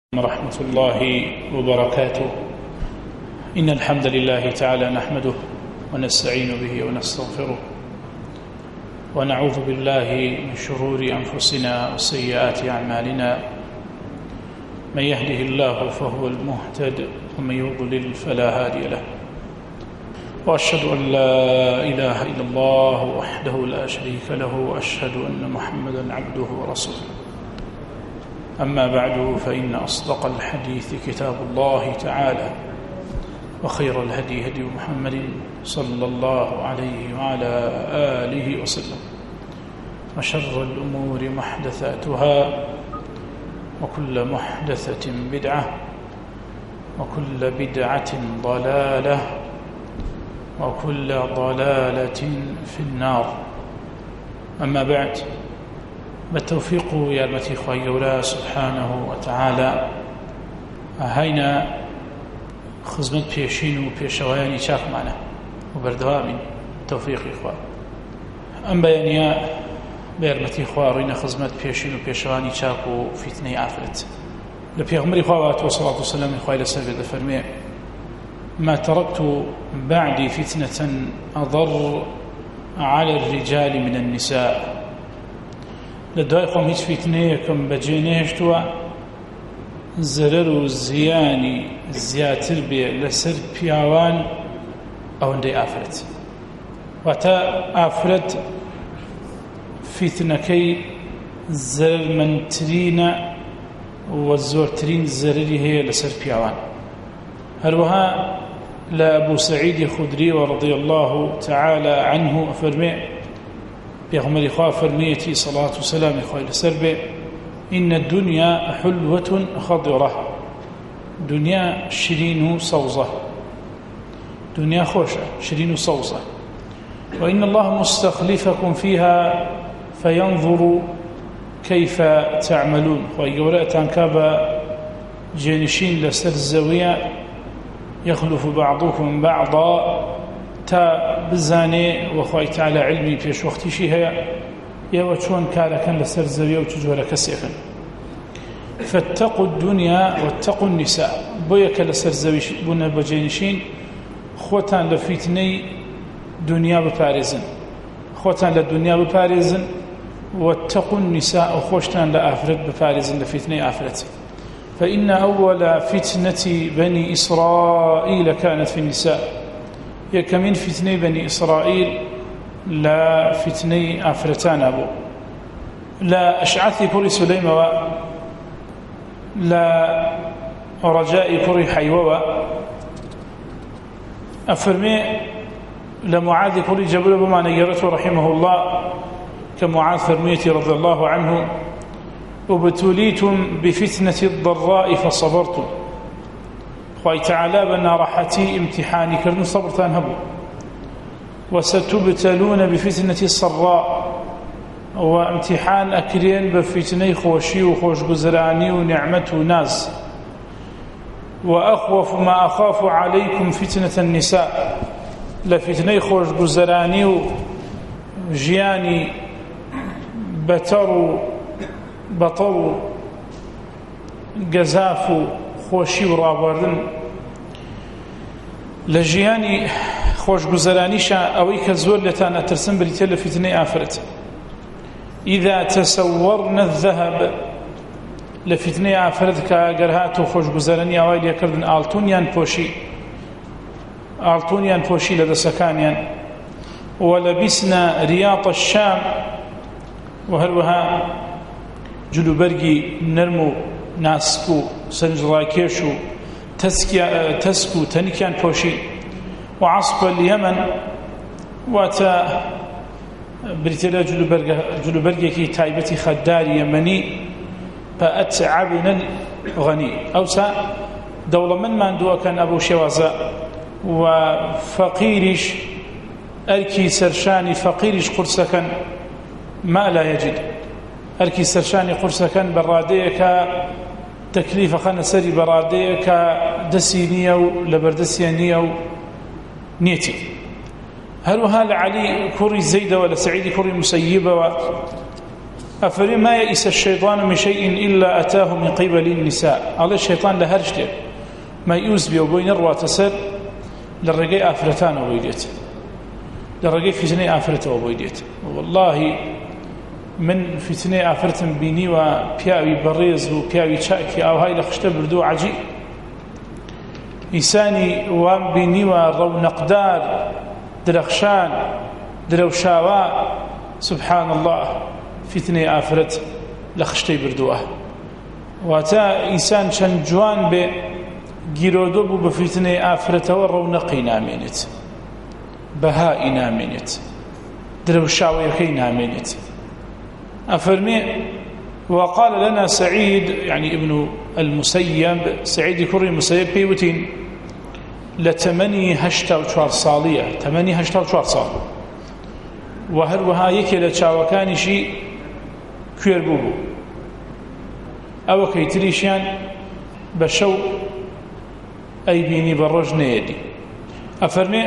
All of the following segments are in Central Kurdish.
ورحمة الله وبركاته. إن الحمد لله تعالى نحمده ونستعين به ونستغفره ونعوذ بالله من شرور أنفسنا وسيئات أعمالنا. من يهده الله فهو المهتد ومن يضلل فلا هادي له، وأشهد أن لا إله إلا الله وحده لا شريك له، وأشهد أن محمدا عبده ورسوله. أما بعد، فإن أصدق الحديث كتاب الله تعالى، وخير الهدي هدي محمد صلى الله عليه وعلى آله وسلم، وشر الأمور محدثاتها، وكل محدثة بدعة، وكل بدعة ضلالة، وكل ضلالة في النار. أما بعد، بالتوفيق يا المتي خوي الله سبحانه وتعالى هينا خزمت بيشين وبيشواني شاف معنا وبردوامين توفيق إخوة. أم بيانيا بيرمتي خوارين خزمت بيشين وبيشواني شاف وفتني عفرت لبيغمري خوات وصلاة والسلام إخوة لسبب فرمي: ما تركت بعدي فتنة أضر على الرجال من النساء. لدوای خۆم هیچ فیتنەیەکم بەجێ نێهێشتووە زەرەر و زیانی زیاتر بێ لەسەر پیاوان ئەوەندەی ئافرەت. واتە ئافرەت فیتنەکەی زەرمەندترینە و زۆرترین زەرەری هەیە لەسەر پیاوان. هەروەها لە ئەبوو سەعیدی خودری رضی الله تعالى عنه فەرمێ: پیغمبر خواه فرمیتی صلاة و سلام خواه لسر به: إن الدنيا حلوة خضرة. دنيا شرين صوزة، دنيا خوشة شرين صوزة. وإن الله مستخلفكم فيها فينظر كيف تعملون. ويقول تنكاب جانشين لسر الزاوية يخلف بعضكم بعضا تا بزانێ وەخوای تعالى علمی پێش وەختیشی هەیە ئێوە چۆن کارەکەن لەسەر زەویە و چ جۆرە کەسێکن. فاتقوا الدنيا واتقوا النساء. بۆیە کە لەسەر زەوی بوونە بەجێنشین خۆتان لە فیتنەی دنیا بپارێزن، خۆتان لە دنیا بپارێزن. واتقوا النساء، و خۆشتان لە ئافرەت بپارێزن، لە فیتنەی ئافرەت. فإن أول فتنة بني إسرائيل كانت في النساء. يكمن فتنة بني إسرائيل لا فتنة أفرتان أبو لا أشعث كري سليم لا رجاء كري حيوة أفرمي لمعاذ كري جبل بما نيرته رحمه الله كمعاذ فرميتي رضي الله عنه: وابتليتم بفتنة الضراء فصبرتم. خوي تعالى بنا راحتي امتحاني كرن صبرتان هبو. وستبتلون بفتنة السراء، وامتحان أكرين بفتنة خوشي وخوش قزراني ونعمة وناز. وأخوف ما أخاف عليكم فتنة النساء. لفتنة خوش قزراني وجياني بطر قزاف خوشی و ڕابواردن لە ژیانی خۆشگوزەرانیشە ئەوەی کە زۆر لێتان ئەترسن بریتێ لە فیتنەی ئافرەت. ئیذا تەسەوەرنە الذەهەب. لە فیتنەی ئافرەت کە گەر هاتوو خۆشگوزەرانی ئاوای لێکردن ئاڵتونیان پۆشی لە دەسەکانیان. وەلەبیسنە ریاض الشام. و هەروەها جلوبەرگی نەرم و ناسک و سنجڕاکێش و تەسک و تەنیکیان پۆشی. وعصب اليمن، واتە بریتێ لە جلوبەرگێکی تایبەتی خەداری یەمەنی. فأتعبنا الغني. ئەوسا دەوڵەمەندمان دووەکەن ئەبوو شێوازە، و فەقیریش ئەرکی سەرشانی فەقیریش قورسەکەن ما لا يجد. ئەرکی سەرشانی قورسەکەن بەڕادەیەکە تەکلیفە خەنە سەری بەڕادەیەکە دەسی نییە و لە بەردەستیان نییە و نیەتی. هەروەها لە عەلی کوڕی زەیدەوە لە سەعیدی کوڕی موسەیبەوە أفرما يئس الشيطان من شيء إلا أتاه من قبل النساء. على الشيطان لهرشته ما يؤس به وبين الروى تسر للرقاء آفرتان وبيديت للرقاء فتنة آفرته وبيديت. والله من فتنة آفرت بيني وبياوي بريز وبياوي شاكي أو هاي لخشت بردو عجيب إنساني وام بيني ورونق دار درخشان دروشاوا سبحان الله فتنة آفرت لخشتي بردوه واتا إنسان شن جوان بجيرودو بفتنة آفرت ورونقي نامينت بهاء نامينت دروشاوي كي نامينت. أفرمي وقال لنا سعيد يعني ابن المسيب سعيد كري المسيب بيوتين لتمني هشتا وشوار صالية تمني هشتا وشوار صال وهروها يكي لتشاوكاني شي كوير بوبو أو كيتريشيان بشو أي بيني بالرج نيدي. أفرمي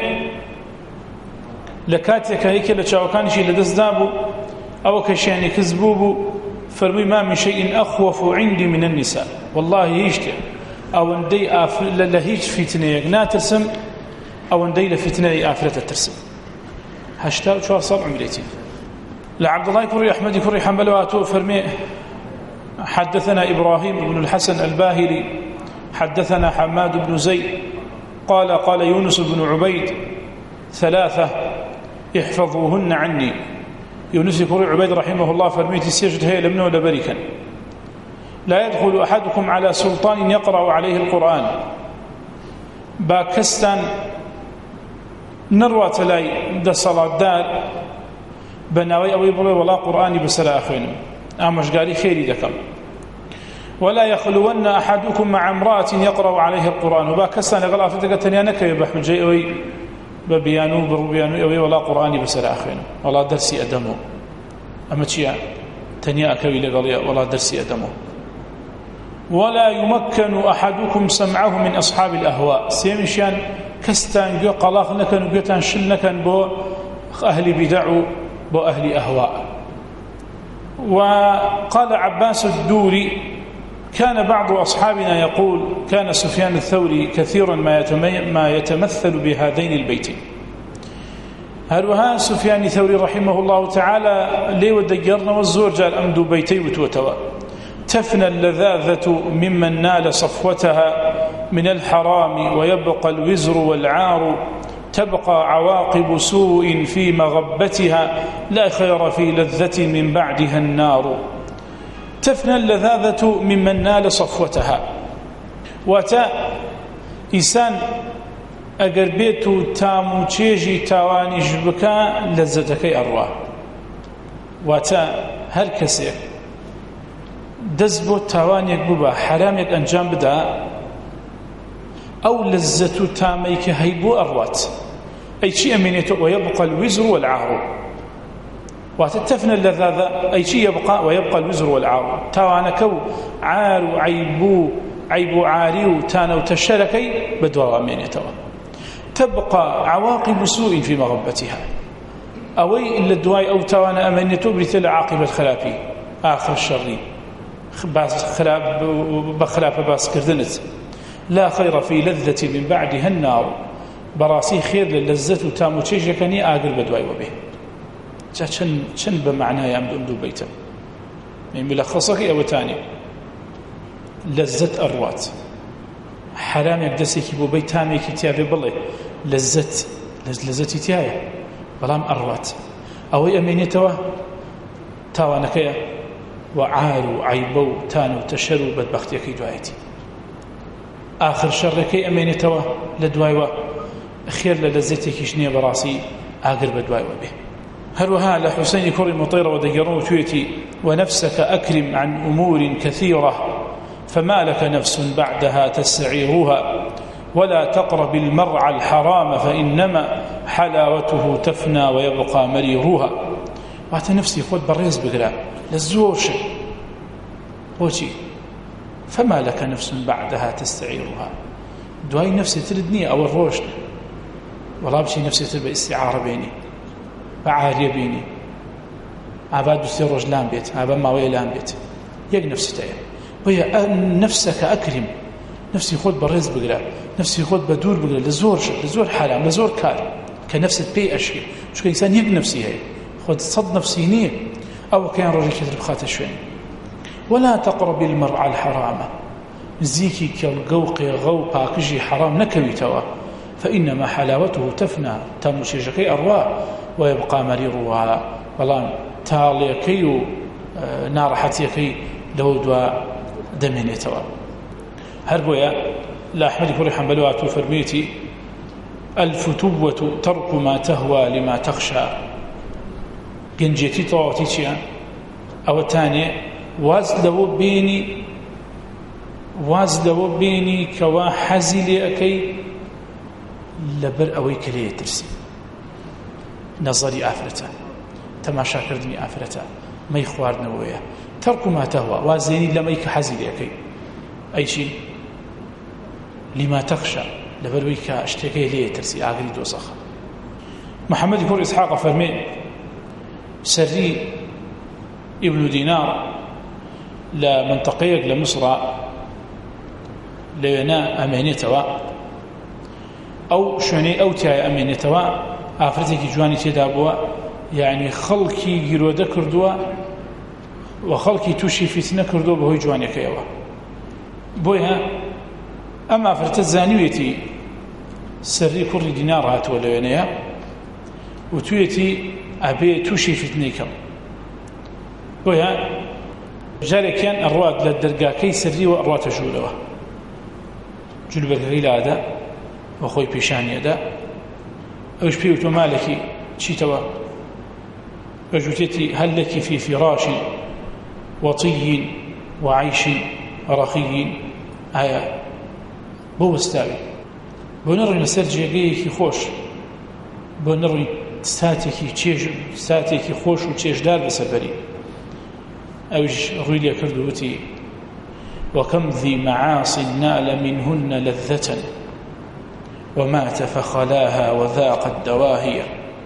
لكاتك يكي لتشاوكاني شي لدس دابو أو كشياني كذبوبو فرمي ما من شيء أخوف عندي من النساء والله يشتي أو اندي لهيج فتنة ناترسم أو اندي لفتنة آفرة ترسم هشتا شوار صار عمليتي. لعبد الله كري أحمد كري حنبلواتو فرمي حدثنا إبراهيم بن الحسن الباهلي حدثنا حماد بن زيد قال يونس بن عبيد 3 احفظوهن عني. يونس كري عبيد رحمه الله فرميتي سيجد هي لمنه لبركا لا يدخل أحدكم على سلطان يقرأ عليه القرآن باكستان نروى تلاي دا صلاة دار بناوي أو يبري ولا قرآني بسلا أخوين أمش قالي خيري دكم ولا يخلون أحدكم مع امرأة يقرأ عليه القرآن وباكستان يقول أفتك تنيانك يبحو جيئوي ببيانو بربيانو أوي ولا قرآني بسلا أخوين ولا درسي أدمو أما تشيا تنيا أكوي لقليا ولا درسي أدمو. ولا يمكن أحدكم سمعه من أصحاب الأهواء سيمشان كستان جو قلاق نكن وقتان شل نكن بو أهل بدع بو أهل أهواء. وقال عباس الدوري كان بعض أصحابنا يقول كان سفيان الثوري كثيرا ما يتمثل بهذين البيتين. هروها سفيان الثوري رحمه الله تعالى لي ودقرنا والزور جاء الأمد بيتي وتوتوا تفنى اللذاذة ممن نال صفوتها من الحرام ويبقى الوزر والعار تبقى عواقب سوء في مغبتها لا خير في لذة من بعدها النار. تفنى اللذاذة ممن نال صفوتها واتا إنسان أجر بيتو تامو تشيجي تاواني جبكا لذتكي أرواه واتا هر كسيك دزبو تاوانيك ببا حراميك أنجام بدا أو لذتو تاميك هيبو أروات أي شيء أمينيتو ويبقى الوزر والعار وتتفنى اللذاذة أي شيء يبقى ويبقى الوزر والعار تاوانكو عار عيبو عاريو تانو تشاركي بدوا أمينيتو تبقى عواقب سوء في مغبتها أوي إلا الدواي أو تاوانا أمينيتو بريتل عاقبة خلافي آخر الشر بخلاف باس كردنت لا خير في لذة من بعدها النار براسي خير للذة تامو تشيجكني آقل بدواي وبه شن بمعنى يمدو بيتا من ملخصك أو تاني لذة أروات حرام يقدسك بو بيتامي كتيابي بالله لذة تيايا بلام أروات أو أمينيتوا تاوانكيا وعاروا عيبوا تانوا تشروا بدبختيكي دعايتي آخر شركي أمينيتوا لدوايوا خير للذتك شنية براسي آقر بدوايوا به. هروها لحسين كري مطيرة ودقرون تويتي ونفسك أكرم عن أمور كثيرة فما لك نفس بعدها تستعيرها ولا تقرب المرعى الحرام فإنما حلاوته تفنى ويبقى مريرها. وعطي نفسي خود بريز بقرا للزور شيء وشي فما لك نفس بعدها تستعيرها دواي نفسي تردني أو الروشن ولا بشي نفسي تبقى استعارة بيني بعارية بيني ئابا دوسێ ڕۆژ لام بێت ئابا ماوەیە لام بێت یەک نفست هەیە بۆیە نفسەکە ئەکریم نفسی خۆت بەڕێز بگرە نفسی خۆت بە دوور بگرە لە زۆر حرام لە زۆر کار کە نفست پێی ئەشکێ چونکە ئینسان یەک نفسی هەیە خۆت 100 نفسی نییە ئەوە کەیان ڕۆژێکی تر بخاتە شوێن ولا تقرب المرعى الحرام نزیکی کێڵگە و قێغە و پاکژی حرام نەکەویتەوە فإنما حلاوته تفنى تاموشێژەکەی ئەڕوا ويبقى مريرها بەڵام تاڵیەکەی و ناڕەحەتیەکەی لەوە دوا دەمێنێتەوە هەر بۆیە لە ئەحمەدی کوڕی حەنبەل هاتووە فەرموویەتی الفتوة ترك ما تهوى لما تخشى گەنجێتی تەواوەتی چییە ئەوە تانێ واز لەوە بینی کەوا حەزی لێ ئەەکەی لەبەر ئەوەی کە لێ ترسی نەزەری ئافرەتە تەماشاکردنی ئافرەتە مەی خواردنەوەیە تەرک ما تهوى وازێنی لەمەی کە حەزی لێ ئەەکەی ئەیچی لما تخشى لەبەرەوەی کە شتێکەی لێ ترسی ئاگری دۆزەخە محەممەدی کوڕ ئیسحاق فەرمێ سەری ئیبن دینار لە منتەقەیەک لە مسڕە لەوێنە ئەمێنێتەوە ئەو شوێنەی ئەو تایە ئەمێنێتەوە ئافرەتێکی جوانی تێدا بووە یعنی خەڵکی گیرۆدە کردووە و خەڵکی تووشی فیتنە کردووە بەهۆی جوانیەکەیەوە بۆیە ئەم ئافرەتە زانیوێتی سەری کوڕی دینار هاتووە لەوێنەیە و توێتی ئەبێ تووشی فیتنەی کەم بۆیە جارێکیان ئەڕوات لە دەرگاکەی سەریەوە ئەڕواتە ژوورەوە جلوبەرگەکەی لادا بە خۆی پیشانیەدا ئەوش پێی وتۆ مالێکی چیتەوە بەژوتێتی هەل لەکی فی فیڕاشی وەطی وعیشی ڕەخی ئایا بۆ وەستاوی بۆ نەڕووی لەسەر جێگەیەکی خۆش بۆ نەڕووی ساتێکی خۆش و چێژدار بەسەربەری ئەوش ڕووی لێ کرد و وتی وكم ذي معاص نال منهن لذة ومات فخلاها وذاق الدواهي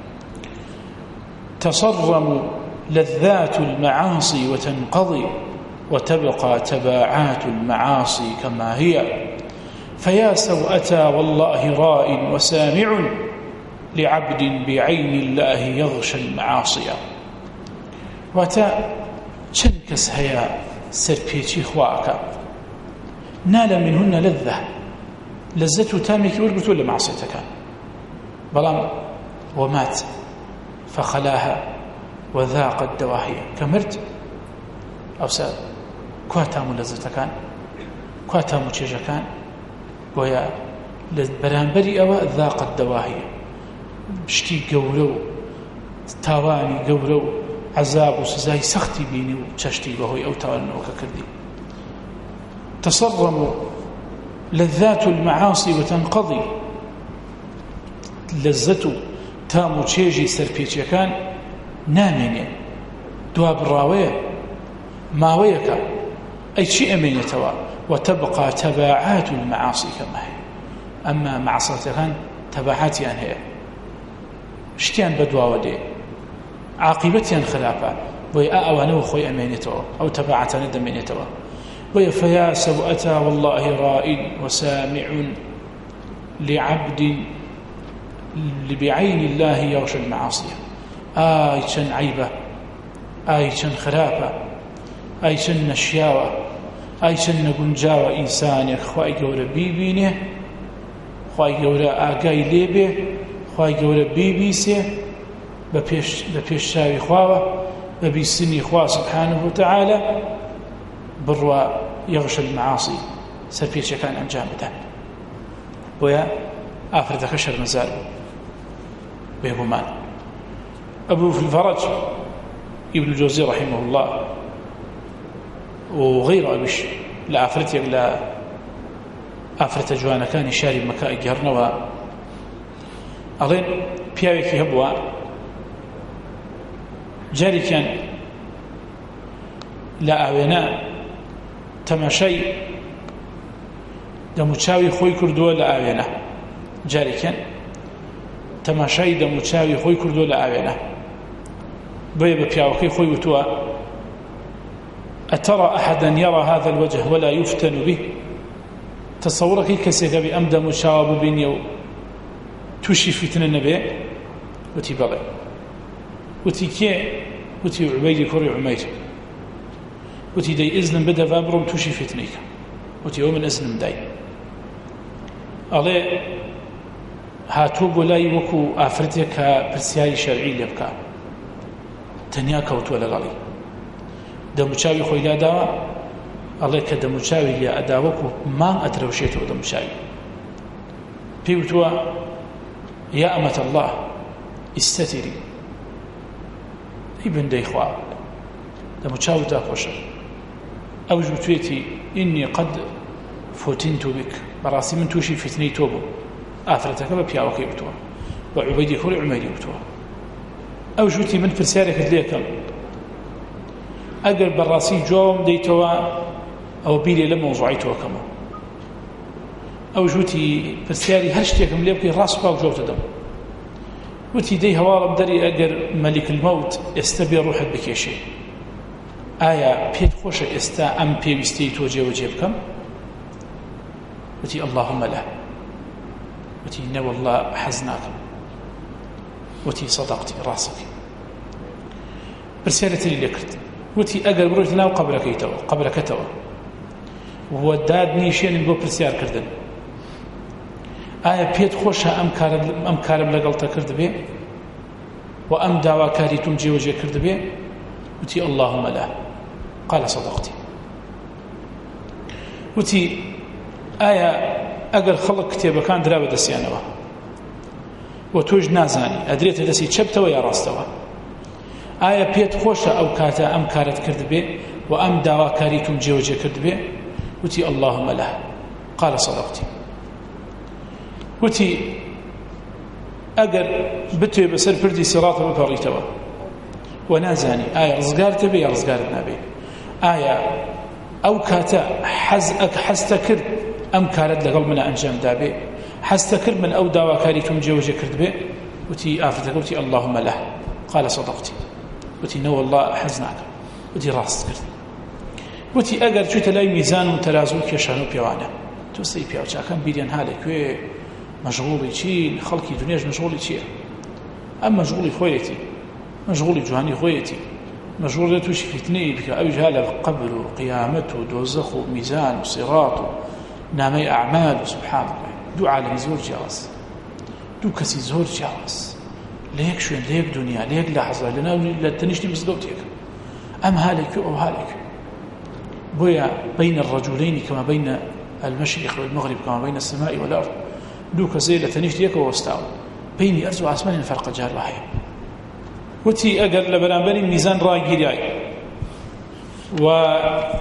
تصرم لذات المعاصي وتنقضي وتبقى تباعات المعاصي كما هي فيا سوءتا والله راء وسامع لعبد بعين الله يغشى المعاصي واتا چەند کەس هەیە سەرپێچی خواکە نال منهن لذة لەزەت و تامێکی وەرگرتووە لە معسیەتەکان بەڵام ومات فخلاها وذاق الدواهي كمرت ئەوسا کوا تام و لەزەتەکان کوا تام و چێژەکان بۆیە لە بەرامبەری ئەوە ذاق الدواهي شتی گەورە و تاوانی گەورە و عذاب و سزای سەختی بینی و چەشتی بەهۆی ئەو تاوانەوەکە کردی تصرم لذات المعاصي وتنقضي لذة تام و چێژی سەرپێچیەکان نامێنێ دوا بڕاوەیە ماوەیەکە ئەی چی ئەمێنێتەوە وتبقى تباعات المعاصي كما هي ئەمما معسیەتەکان تەباعاتیان هەیە شتیان بەدواوە دێ عاقبەتیان خراپە بۆیە ئەوانەوە خۆی ئەمێنێتەوە ئەو تەباعاتانە دەمێنێتەوە بۆیە فيا سوءتا والله راء وسامع لعبد بعين الله يغشى المعاصي ئای چەند عیبە ئای چەند خراپە ئای چەند نەشیاوە ئای چەند نەگونجاوە ئینسانێک خوای گەورە بیبینێ خوای گەورە ئاگای لێبێ خوای گەورە بیبیسێ بە پێش چاوی خواوە بە بیستنی خوا سبحانه وتعالى بڕوا يغشى المعاصي سەرپێچیەکان ئەنجام بدەن بۆیە ئافرەتەکە شەرمەزار بوو بێگومان أبو في الفرج ابن الجوزي رحمه الله وغير أبيش لا أفرت لا أفرت جوانا كان شاري مكائي جهرنوا أظن بياوكي هبوا جاري كان لا أوينا تماشي دموچاوي خوي كردوا لا أوينا جاري كان تماشي دموچاوي خوي كردوا لا أوينا بيب بياوكي خوي وتوا أترى أحدا يرى هذا الوجه ولا يفتن به تصورك كسيك بأمد مشاوب بينيو توشي فتن النبي وتي بغي وتي كي وتي عبيد كوري عمير وتي دي إذن بدا فابرم توشي فتنيك وتي يوم إذن داي علي هاتوب ولاي وكو آفرتك برسياري شرعي لبكا تنيا كوتو لغالي دموچاوی خوی لا داوا الله که دموچاوی لا اداوکو ما اتروشیتو دموچاوی پیوتوا يا أمة الله استتري ابن ديخوا دموچاوی دا خوش او جوتويتي اني قد فتنت بك براسي من توشي فتني توبو آفرتك ببياوكي بتوا وعبيدي كوري عميري بتوا او جوتي من فرسارك دليكم اگر براسي جوم ديتوا او بيلي لموضوعيتوا كما او جوتي فرساري هرشتكم ليبكي راس باو جوت دم وتي دي هوارم دري اگر ملك الموت يستبي روحك بكيشي آية بيت خوش استا ام بيوستي توجي وجيبكم وتي اللهم لا وتي نو الله حزناكم وتي صدقتي راسك برسالة اللي لكرت وتي أقل بروت لا قبلك توا وهو دادني شيء بو برسيار كردن آية بيت خوشها أم كارم لقلتا كرد بي وأم داوا كاري تمجي وجي كرد بي وتي اللهم لا قال صدقتي وتي آية أقل خلق كتابة كان درابة دسيانوا وتوج نازاني أدريت دسي تشبتوا يا راستوا آية بيت خوشة أو كاتا أم كارت كرد بي وأم داوا كاريتم جيوجي كرد بي وتي اللهم له قال صدقتي وتي أقر بتوي بسر فردي صراطة بفريتوا ونازاني آية رزقارت بي يا رزقارتنا بي آية أو كاتا حستكر أم كارت لقل من أنجام دابي حستكر من أو داوا كاريتم جيوجي كرد بي وتي آفتك وتي اللهم له قال صدقتي وتي نو الله حزناك وتي راست كرد وتي اگر چوت لای میزان و ترازو کشانو پیوانه تو سی پیاو چا کم بیرین حاله کوی مشغولی چی خلقی دنیاش مشغولی چیه اما مشغولی خویتی مشغولی جوانی خویتی مشغول توش فتنه بك او جهاله قبر وقيامته ودوزخ وميزان وصراط نامي اعمال سبحان الله دو عالم زور جاوز دو كسي زور جاوز ليك شوين ليك دنيا ليك لحظة لنا لا تنشني مصدوتك أم هالك أو هالك بويا بين الرجلين كما بين المشرق والمغرب كما بين السماء والأرض دوك زي لا تنشنيك واستاو بيني أرض وعسمان فرق جار واحد وتي أقل لبرانبري ميزان راقيري و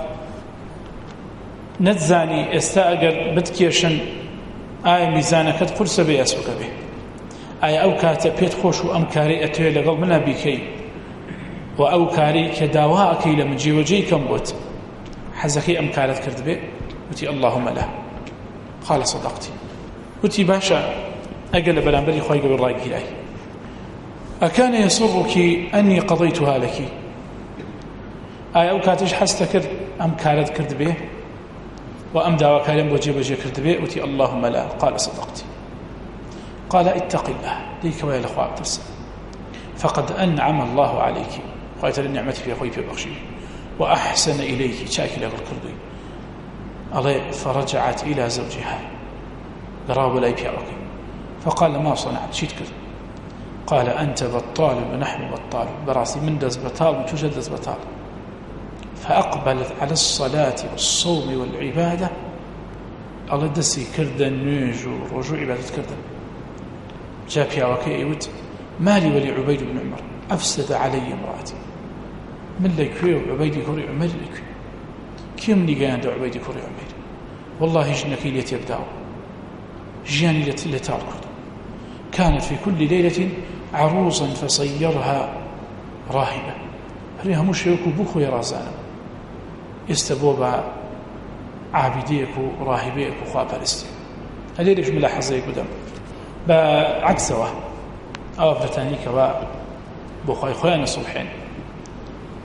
نتزاني استأقل بتكيشن آي ميزانك قرص بياسوك به آیا او کاته پیت خوش و ام کاری اتوی لگل منا بیکی و او کاری که داوا اکی لمن جیوجی کم بود حزکی ام کارت کرد بی وتی اللهم لا قال صدقتي وتی باشا اقل بلانبری خواهی قبل رای گیرای اکان يسرك انی قضیتها لکی آیا او کاتش حست کرد ام کارت کرد بی و ام داوا کاریم بو جیوجی کرد بی وتی اللهم لا قال صدقتي قال اتق الله ليك ويا الأخوة ترسل فقد أنعم الله عليك قالت النعمة في أخوي في بخشي وأحسن إليك شاكل أغل كردي الله فرجعت إلى زوجها قراب لا يبيعك فقال ما صنعت شيت كذا قال أنت بطال ونحن بطال براسي من دز بطال وتوجد دز بطال فأقبلت على الصلاة والصوم والعبادة الله دسي كردا نيجو رجوع عبادة كردا جاء بياوكي يود مالي ولي عبيد بن عمر أفسد علي امرأتي من لكوي وعبيد كوري عمر لكوي كم نيقان دو عبيد كوري عمر والله جنكي ليتبداو جياني لتاركو كانت في كل ليلة عروسا فصيرها راهبة هريها مش يوكو بوكو يرازانا استبوبا عابديك وراهبيك وخواب فلسطين هل ليش ملاحظة يقدم بعكسه أو بريطانيكا وبخوي خوان الصبحين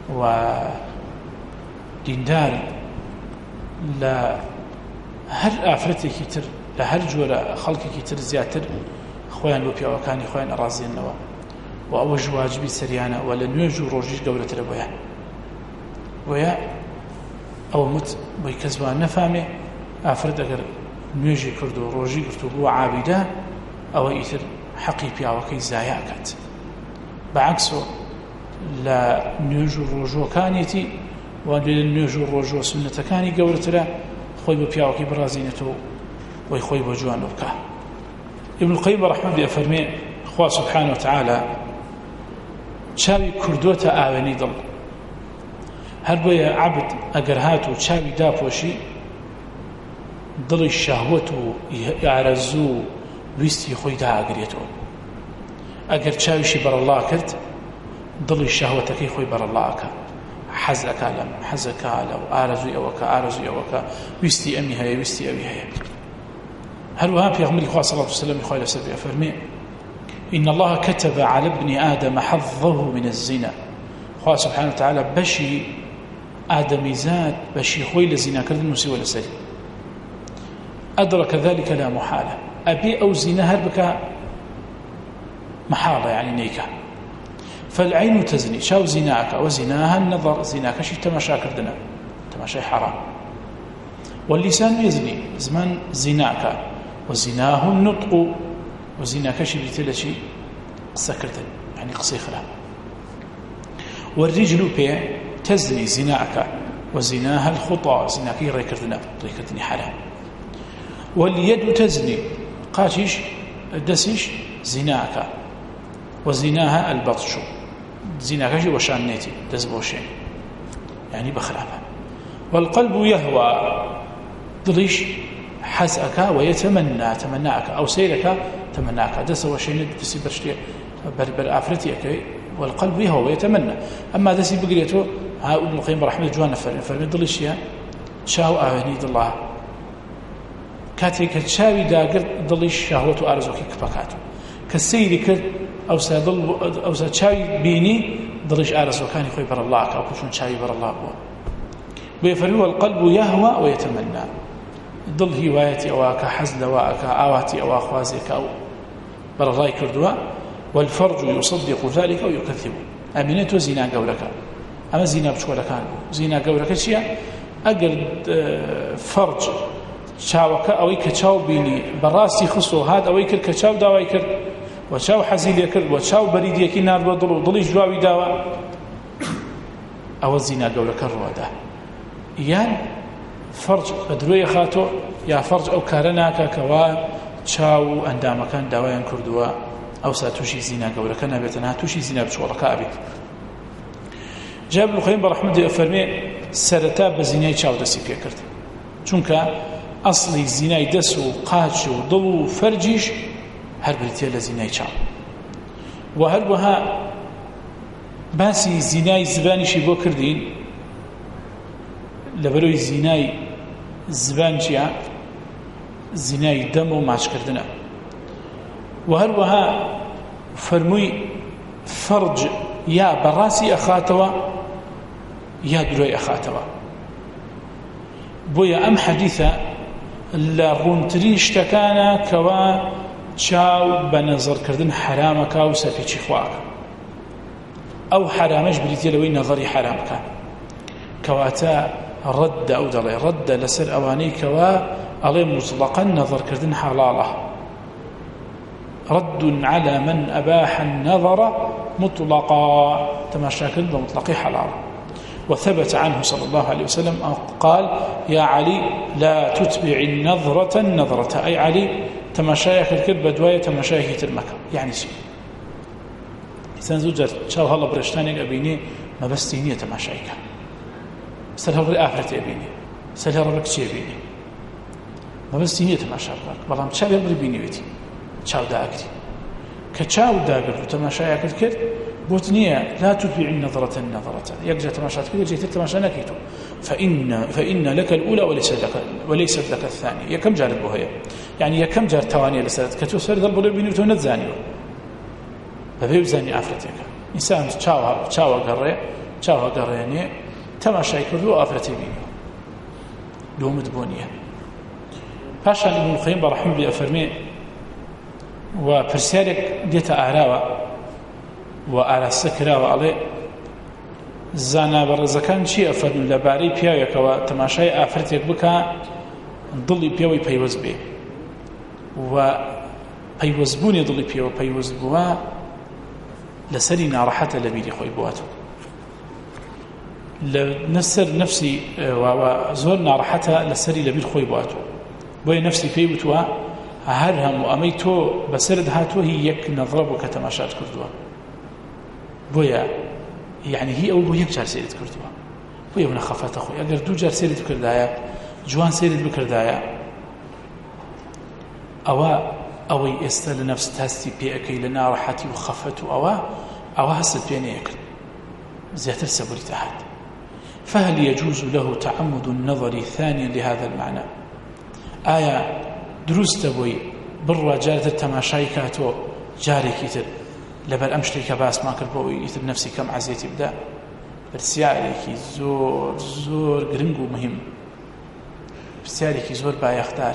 و دیندار لا هر ئافرەتێکی تر لە هەر جۆرە خەڵکێکی تر زیاتر خۆیان بۆ پیاوەکانی خۆیان ئەڕازێنەوە و ئەوەش واجبی سەریانە و لە نوێژ و ڕۆژیش گەورەترە بۆیان وەیە ئەوە مت بۆی کەس وان نەفامێ ئافرەت ئەگەر نوێژی کرد و ڕۆژی کرد و بووە عابیدە ئەوە ئیتر حەقی پیاوەکەی زایە ئەکات بەعەکسۆ لە نوێژ و ڕۆژۆکانێتی و لە نوێژ و ڕۆژۆ سنەتەکانی گەورەترە خۆی بۆ پیاوەکەی بڕازێنێتەوە وی خۆی بۆ جوان بکە. ابن القیم ڕەحمەتوڵڵی ئەفەرمێ خوا سبحانه وتعالى چاوی کردوتە ئاوێنەی دڵ هەر بۆیە عەبد ئەگەر هات و چاوی داپۆشی دڵی شەهوەت و ئارەزوو و ویستی خۆی داگرێتەوە ئەگەر چاویشی بەرەڵا کرد دڵی شەهوەتەکەی خۆی بەرەڵا ئەکا حەزەکە لەم حەزەکە لەو ئارەزووی ئەوەکە ئارەزووی ئەوەکە ویستی ئەمی هەیە ویستی ئەوی هەیە. هەروەها پێغەمبەری خوا صلی الله علیه و سلم خوای لەسەر بێ فەرمێ إن الله كتب على ابن آدم حظه من الزنا خوا سبحانه وتعالى بشي آدمي زاد بشي خوي لزنا كردن نسي ولا سري أدرك ذلك لا محالة أبي أو زنا هربك محالة يعني نيكا فالعين تزني شاو زناك وزناها النظر زناك شي تماشا كردنا تماشا حرام واللسان يزني زمان زناك وزناه النطق وزناك شي بيتلا شي قصة كردن يعني قصي خلا والرجل بي تزني زناك وزناها الخطى زناك ريكردنا ريكردني حرام واليد تزني قاتش دسش زناك وزناها البطش زناك شي وشانيتي دزبوشين يعني بخلافه والقلب يهوى ضليش حزأك ويتمنى تمناك أو سيرك تمناك دس وشين دسي برشتي بربر آفرتي والقلب يهوى ويتمنى أما دسي بقريته ها ابن القيم رحمه جوانا فرمي ضليش يا شاو آهني الله كاتيك تشاوي داقر ضليش شهوة أرزوكي كبكاته كالسيري كرد أو ساتشاوي بيني ضليش آرز وكان يخوي بر الله أو كشون شاوي بر الله ويفرمي القلب يهوى ويتمنى ضل هوايتي أواك حزل واك آواتي أو أخوازك أو بر الله كردوا والفرج يصدق ذلك أو يكذب أمنت زنا قولك أما زنا بشوالك زنا قولك شيء أقل فرج شاوك أو كشاو بيني براسي خصو هاد أو كشاو داوي كر وشاو حزيل يكر وشاو بريد يكي نار بدل وضليش جواوي داوا أو الزنا قولك الرواده يان فرج بدروي خاتو يا فرج أو كارناك كوا شاو أندام كان داويا كردوا أو ساتوشي زنا قولك نابتنا توشي زنا بشورك أبيت جاب القيم برحمة الله فرمي سرتا بزناي شاو دسي بيكرت چونك أصلي زناي دسو قاتش وضلو فرجيش هر بريتيا لزناي شاو وهر وها باسي زناي زبانشي بو كردين لبروي زناي زبانشيا زناي دم وماش كردنا وهر وها فرموي فرج يا براسي أخاتوا يا دروي أخاتوا بويا أم حديثة لرونترين اشتكانا كوا چاو بنظر كردن حرامك أو سفيتشي خواك أو حرامش بريتي لوي نظري حرامك كواتا رد أو دلي رد لسر أواني كوا ألي مطلقا نظر كردن حلاله رد على من أباح النظر مطلقا تماشى كردن مطلقي حلال وثبت عنه صلى الله عليه وسلم قال يا علي لا تتبع النظرة النظرة أي علي تماشايك الكرب بدواية تماشايك ترمك يعني شيء إنسان زوجة شاو هلا برشتانيك أبيني ما بس تينية تماشايك سلها ربي آخرتي أبيني سلها ربك شيء أبيني ما بس تينية تماشايك بلام شاو يبري بيني ويتي شاو داكتي كشاو داكت وتماشايك الكرب بوتنية لا تتبع النظرة النظرة يقجى تماشات كده جيت التماشا نكيتو فإن لك الأولى وليست لك الثانية يا كم جار بوهي يعني يا كم جار توانية لسالت كتو سرد البلو بيني وتو نتزانيو ببيو زاني أفرتك إنسان تشاوى قرية چاوە گەڕێنێ تەماشای کردو و ئافرەتی بینی دووەمت بۆ نییە. پاشان ئیبن القەیم بەڕەحمەتوڵڵی ئەفەرمێ و پرسیارێک دێتە ئاراوە و ئاراستە کراوە ئەڵێ زانا بەڕێزەکان چی ئەفەرمون لەبارەی پیاوێکەوە تەماشای ئافرەتێک بکە دڵی پێوەی پەیوەست بێ و پەیوەستبوونی دڵی پێوە پەیوەست بووە لەسەری ناڕەحەتە لە بیری خۆی بواتەوە لەسەر نەفسی زۆر ناڕەحەتە لەسەری لەبیر خۆی بواتەوە بۆیە نەفسی پێی وتووە هەر هەموو ئەمەی تۆ بەسەرت هاتووە هی یەک نەظرە بوو کە تەماشات کردووە بۆیە یعنی هی ئەو بۆ یەک جار سێرت کردووە بۆیە ئەو نەخەفەتە خۆی ئەگەر دوو جار سێرت کردایە جوان سێرت بکردایە ئەوەی ئێستا لە نەفس تاستی پێەکەی لە ناڕەحەتی و خەفەت و ئەوە هەست پێ نەیەکرد زیاتر سەبوری تەهات. فهل يجوز له تعمد النظر ثانيا لهذا المعنى؟ آية دروست بوي بڕوا جارتر تەماشای کاتۆ جارێکی تر لەبەر ئەم شتێکە باسمان کرد بۆ ئیتر نەفسی کەم عەزیەتی بدە؟ پرسیارێکی زۆر زۆر گرنگ و مهم، پرسیارێکی زۆر بایەختار.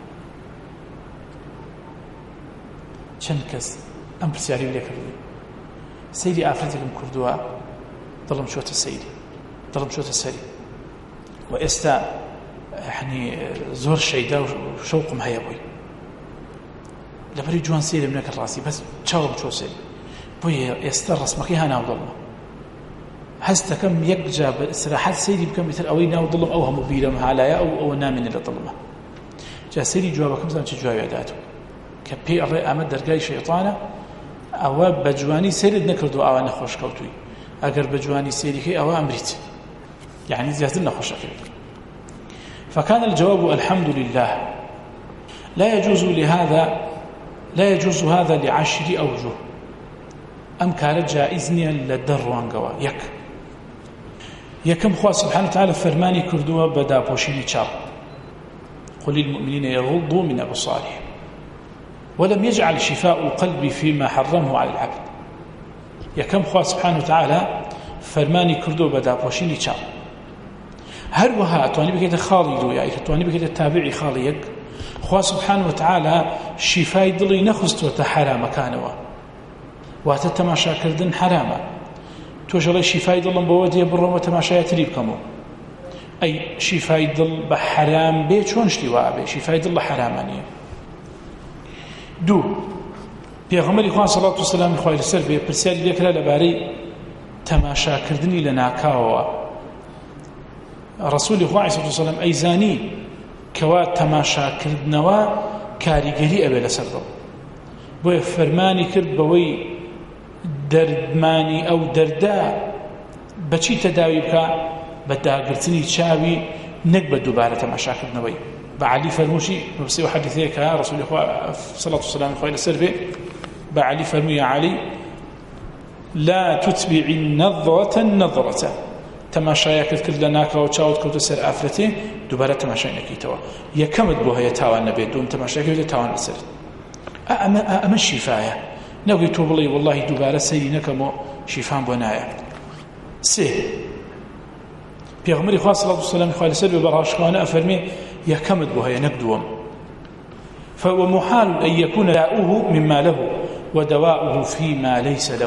چەند کەس ئەم پرسیاری لێ کردووی سەیری ئافرەتێکم کردووە دڵم چۆتە سەیری دڵم چۆتە سەری و ئێستا زۆر شەیدا و شەوقم هەیە بووی لەبەری جوان سێرم نەکرد ڕاستی بەس چاوم چۆ سەری بۆیە ئێستا ڕسمەکەی هەناو دڵمە هەست دەکەم یەک جا بە ئیستراحەت سەیری بکەم ئیتر ئەوەی ناو دڵم ئەو هەموو بیرەم هالایە ئەوە نامێنێ لە دڵمە جا سەیری جوابەکەم بزانم چ جوابی داتوە کە پێی ئەڵێ ئەمە دەرگای شەیطانە ئەوە بە جوانی سێرت نەکردو ئەوە نەخۆش کەوتووی ئەگەر بە جوانی سێریکەی ئەوە ئەمریت يعني زیاتر نەخۆشەکەی. فكان الجواب الحمد لله لا يجوز هذا ل10 أوجه. أم كان جائز نيا لدروانقوا يكم خوا سبحانه وتعالى فرماني كردوا بدا بوشيني چاو قل للمؤمنين يغضوا من أبصارهم ولم يجعل شفاء القلب فيما حرمه على العبد. يكم خوا سبحانه وتعالى فرماني كردوا بدا بوشيني چاو هەروەها ئەتوانی بکەیتە خاڵی دۆیایی ئەتوانی بکەیتە تابعی خاڵیەک خوا سبحانه وتعالى شیفای دڵی نەخستوەتە حرامەکانەوە واتە تەماشاکردن حرامە تۆش ئەڵێ شیفای دڵم بەوە دێ بڕۆمە تەماشایەتری بکەمەوە ئەی شیفای دڵ بە حرام بێ چۆن شتی وا بێ شیفای دڵ لە حرامە نییە. دوو پێغەمبەری خوا سەڵات و سەلامی خوای لەسەر بێ پرسیاری لێکرا لەبارەی تەماشاکردنی لە ناکاوەوە رسول الله صلى الله عليه وسلم أيزاني كوا تماشا كردنوا كاريگري أبي لسردو بو فرماني كرد بوي دردماني أو دردا بچي تداوي بكا بداگرتني چاوي نقبل دوباره تماشا كردنوي بعلي فرموشي بسيو حديثيك رسول الله صلى الله عليه وسلم خويل السربي بعلي فرمو يا علي لا تتبع النظرة تەماشایەکەت کرد لە ناکەوە چاوت کەوتە سەر ئافرەتێ دووبارە تەماشای نەکەیتەوە یەکەمت بۆ هەیە تاوان نەبێت دوم تەماشایەکەوتە تاوان لەسەر ئەمە شیفایە نەوەی تۆ بڵێ وەڵڵاهی دووبارە سەیری نەکەمەوە شیفام بۆ نایە. سێ پێغەمبەری خوا سەڵات و سەلامی خوای لەسەر بێ بەڕاشکوانە ئەفەرمێ یەکەمت بۆ هەیە نەک دووەم فهو محال أن يكون داؤه مما له ودواؤه فيما ليس له.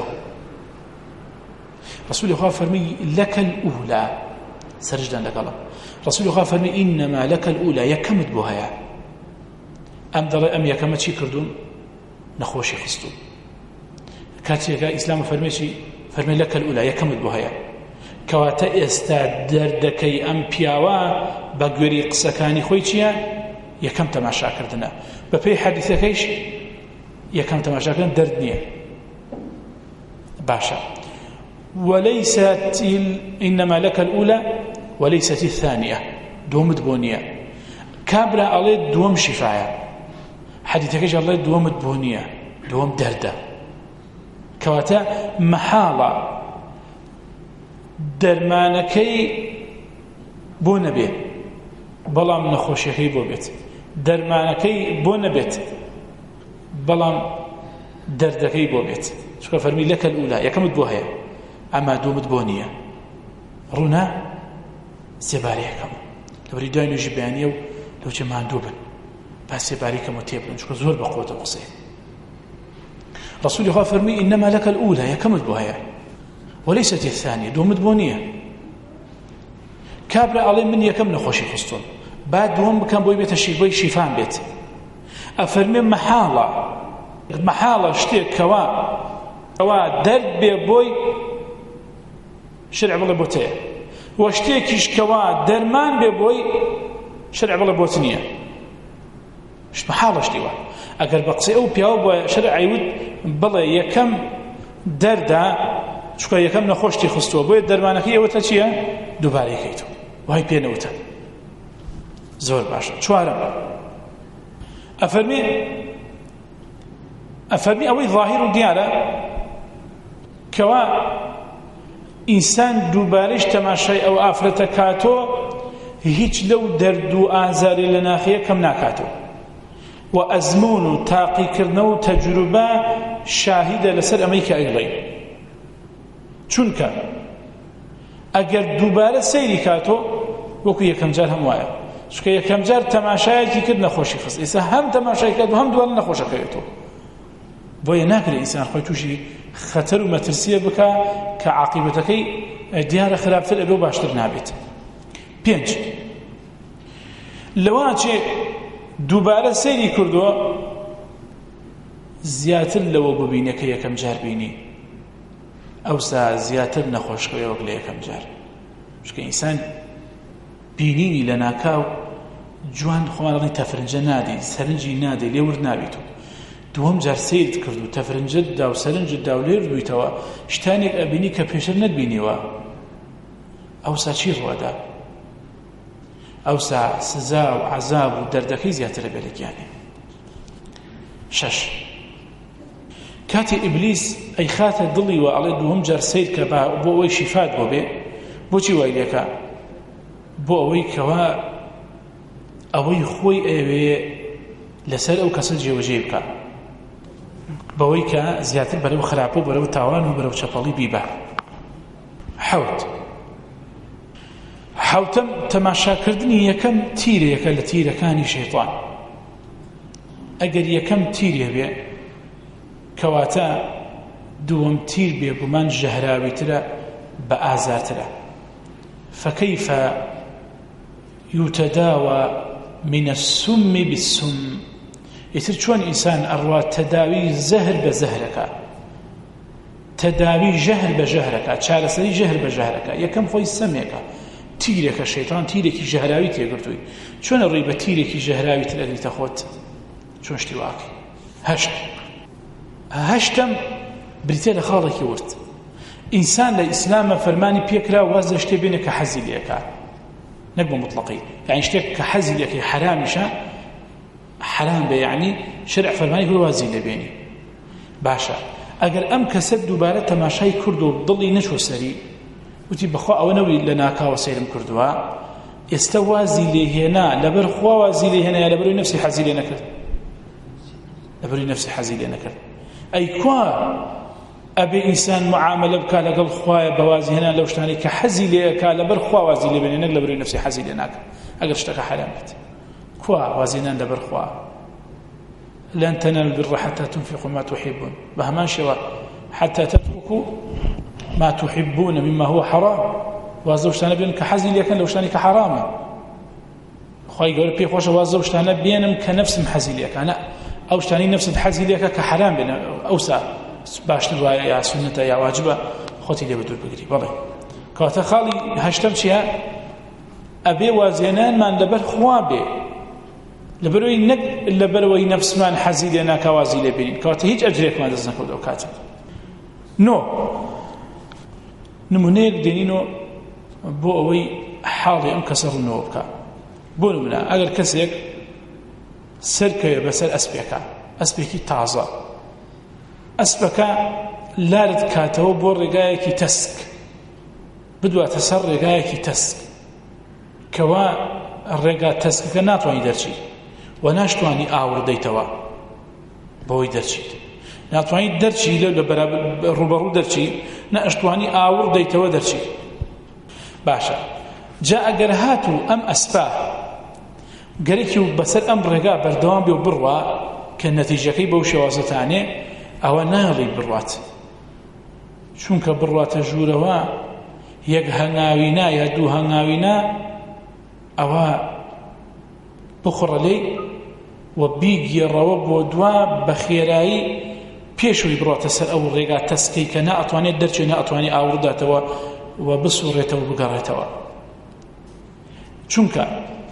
رسول الله فرمي لك الأولى سرجدا لك الله رسول الله فرمي إنما لك الأولى يكمد بها أم يكمد شي كردون نخوشي خستون كاتيك إسلام فرمي لك الأولى يكمد بها كواتا استدردكي أم بياوا بقوري قسكاني خويتيا يكم تماشا كردنا ببي حديثكيش يكم تماشا كردنا دردنيا باشا وليست إنما لك الأولى وليست الثانية دوم دبونية كابرا عليه دوم شفاية حديثك الله دوم دبونية دوم دردة كواتا محالة درمانكي بو نبي بلام نخوشيكي بو بيت درمانكي بو نبيت بلام دردكي بو بيت شكرا فرمي لك الأولى يكمد بوهية أما دومت بونية ڕوونا سێبارەیەکەم لەبەری دوای نوێژی بەیانیە و لەوچێ ماندوو بن با سێبارەیەکەمەوە تێبن چونکە زۆر بەقۆتە قسەیە. ڕەسوولی خوا فەرمووی ئینەما لەکە الأولى یەکەمت بۆ هەیە وەلەیسەت الثانیە دووەمت بۆ نییە. کابرا ئەڵێ من یەکەم نەخۆشی خستوم با دووەم بکەم بۆی بێتە بۆی شیفان بێت. ئەفەرمێ مەحاڵە شتێک کەوا دەرد بێ بۆی شرع بڵێ بۆتەیە وە شتێکیش کەوا دەرمان بێ بۆی شرع بڵێ بۆت نییە. مەحاڵە شتیوە ئەگەر بە قسەی ئەو پیاوە بۆ شرعی وت بڵێ یەکەم دەردا چونکە یەکەم نەخۆشتی خستووە بۆیە دەرمانەکەی ئێوەتە چییە؟ دووبارەیەکەیتەوە وای پێ نەوتە. زۆر باشە. چوارەم ئەفەرمی ئەوەی ظاهیر و دیارە کەوا ئینسان دووبارەش تەماشای ئەو ئافرەتە کاتۆ هیچ لەو دەرد و ئازاری لە ناخیە کەم ناکاتەوە و ئەزمون و تاقیکردنەوە و تەجروبە شاهیدە لەسەر ئەمەی کە ئەیڵێ. چونکە ئەگەر دووبارە سەیری کاتۆ وەکو یەکەم جار هەم وایە چونکە یەکەم جار تەماشایەکی کرد نەخۆشی خست ئێستا هەم تەماشای کرد و هەم دووارە نەخۆشەکەوێتەوە. بۆیە ناکرێت ئینسان خۆی تووشی خەتەر و مەترسیە بکە کە عاقیبەتەکەی دیارە خراپتر ئەبێ و باشتر نابێت. 5 لەواچێ دووبارە سەیری کردووە زیاتر لەوە ببینێ کە یەکەم جار بینی ئەوسا زیاتر نەخۆشکەوێ وەک لە یەکەم جار. چونکە ئینسان بینینی لە ناکاو جوان خۆمانڵی تەفرنجە نادی سەرنجی نادی لێور نابیت و دووەم جار سەیرت کرد و تەفرنجت دا و سەرنجت دا و لێر دویتەوە شتانێک ئەبینی کە پێشتر نەتبینیوە ئەوسا چی ڕوادا؟ ئەوسا سزا و عەزاب و دەردەکەی زیاترە بێ لە گیانێ. 6 کاتی ئیبلیس ئەی خاتە دڵی وە ئەڵێ دووەم جار سەیر کە بۆ ئەوەی شیفات بۆ بێ بۆچی وای لێکە؟ بۆ ئەوەی کەوا ئەوەی خۆی ئەوێ لەسەر ئەو کەسە جێوەجێ بکە بەوەی کە زیاتر بەرەو خراپە و بەرەو تاوان و بەرەو چەپەڵی بیبە. 7 تەماشاکردنی یەکەم تیرێکە لە تیرەکانی شەیطان. ئەگەر یەکەم تیرێ بێ کەواتە دووەم تیر بێگومان ژەهراویترە بە ئازارترە. فكيف يتداوى من السم بالسم يتر چۆن ئینسان ئەڕوا تەداوی زەهر بە زەهرەکە تەداوی ژەهر بە ژەهرەکە چارەسەری ژەهر بە ژەهرەکە. یەکەم خۆی سەمێکە تیرێکە شەیطان تیرێکی ژەهراوی تێگرتووی چۆنە ڕێی بە تیرێکی ژەهراوی تر ئەگریتە خۆت چۆن شتی واقعی. 8 بریتە لە خاڵێکی ورد ئینسان لە ئیسلامە فەرمانی پێکرا وازە شتێ بێنێ کە حەزی لێکە نەک بە مطلقی یعنی شتێک کە حەزی لێکەی حرامیشە حرام بێ یعنی شرع فەرمانی بۆ وازی لێبێنی. باشە ئەگەر ئەم کەسە دووبارە تەماشای کرد و دڵی نەچۆ سەری وتی بەخوا ئەوە نەوی لە ناکاوە سەیرم کردووە ئێستا وازی لێهێنا لەبەر خوا وازی لێهێنا یا لەبەرەوەی نەفسی حەزی لێ نەکرد؟ لەبەرەوەی نەفسی حەزی لێ نەکرد. ئەی کوا ئەبێ ئینسان معاملە بکە لەگەڵ خوایە بەوازی هێنا لەو شتانی کە حەزی لێەکە لەبەر خوا وازی لێ بێنێ نەک لەبەرەوەی نەفسی حەزی لێ ناکە ئەگەر شتەکە حرام بێت. کوا وازینان لەبەر خوا لن تنالوا البر حتى تنفقوا ما تحبون بهمان شوا حتى تتركوا ما تحبون مما هو حرام وازوشتانە بێن کە حەزی لێکەن لەو شتانی کە حرامە. خی گەورە پێی خۆشە وازەوشتانە بێنم کە نەفسم حەزی لێکە ئەو شتانی نەفست حەزی لێکە کە حرام بێن ئەوسا باشتر وایە یا سنەتە یا واجبە خۆتی لێ بەدوور بگری. بەڵێ کاتە خاڵی 8 چییە؟ ئەبێ وازێنانمان لەبەر خوا بێ لەبەرەوەی نەک لەبەرەوەی نەفسمان حەزی لێ ناکە وازی لێ بێنین کاتە هیچ ئەجرێکمان دەست نەکەوت ئەو کاتە. نمونەیەک دێنینەوە بۆ ئەوەی حاڵی ئەم کەسە ڕوونەوە بکە. بۆ نمونە ئەگەر کەسێک سەرکەوێ بەسەر ئەسپێکە ئەسپێکی تازە ئەسپەکە لارت کاتەوە بۆ ڕێگایەکی تەسک بدواتە سەر ڕێگایەکی تەسک کەوا ڕێگا تەسکەکە ناتوانانی دەرچی و ناشتوانی ئاوردەیتەوە بەوەی دەرچیت ناتوانیت دەرچی لە ڕوبەڕوو دەرچی نەئەشتوانی ئاوردەیتەوە دەرچی باشە جا ئەگەر هاتو ئەم ئەسپا گەرێکی و بەسەر ئەم ڕێگا بەردەوام بێ و بڕوا کە نەتیجەکەی بەو شێوازەتانێ ئەوە ناڵی بڕوات چونکە بڕواتە ژوورەوە یەک هەنگاوینا یا دوو هەنگاوینا ئەوە بخڕە لێی و بیگێڕەوە بۆ دوا بە خێرایی پێشوی بڕاتە سەر ئەو ڕێگا تەسکەی کە ناتوانێت دەرچێت ناتوانێت ئاورداتەوە و بسوڕێتەوە و بگەڕێتەوە چونکە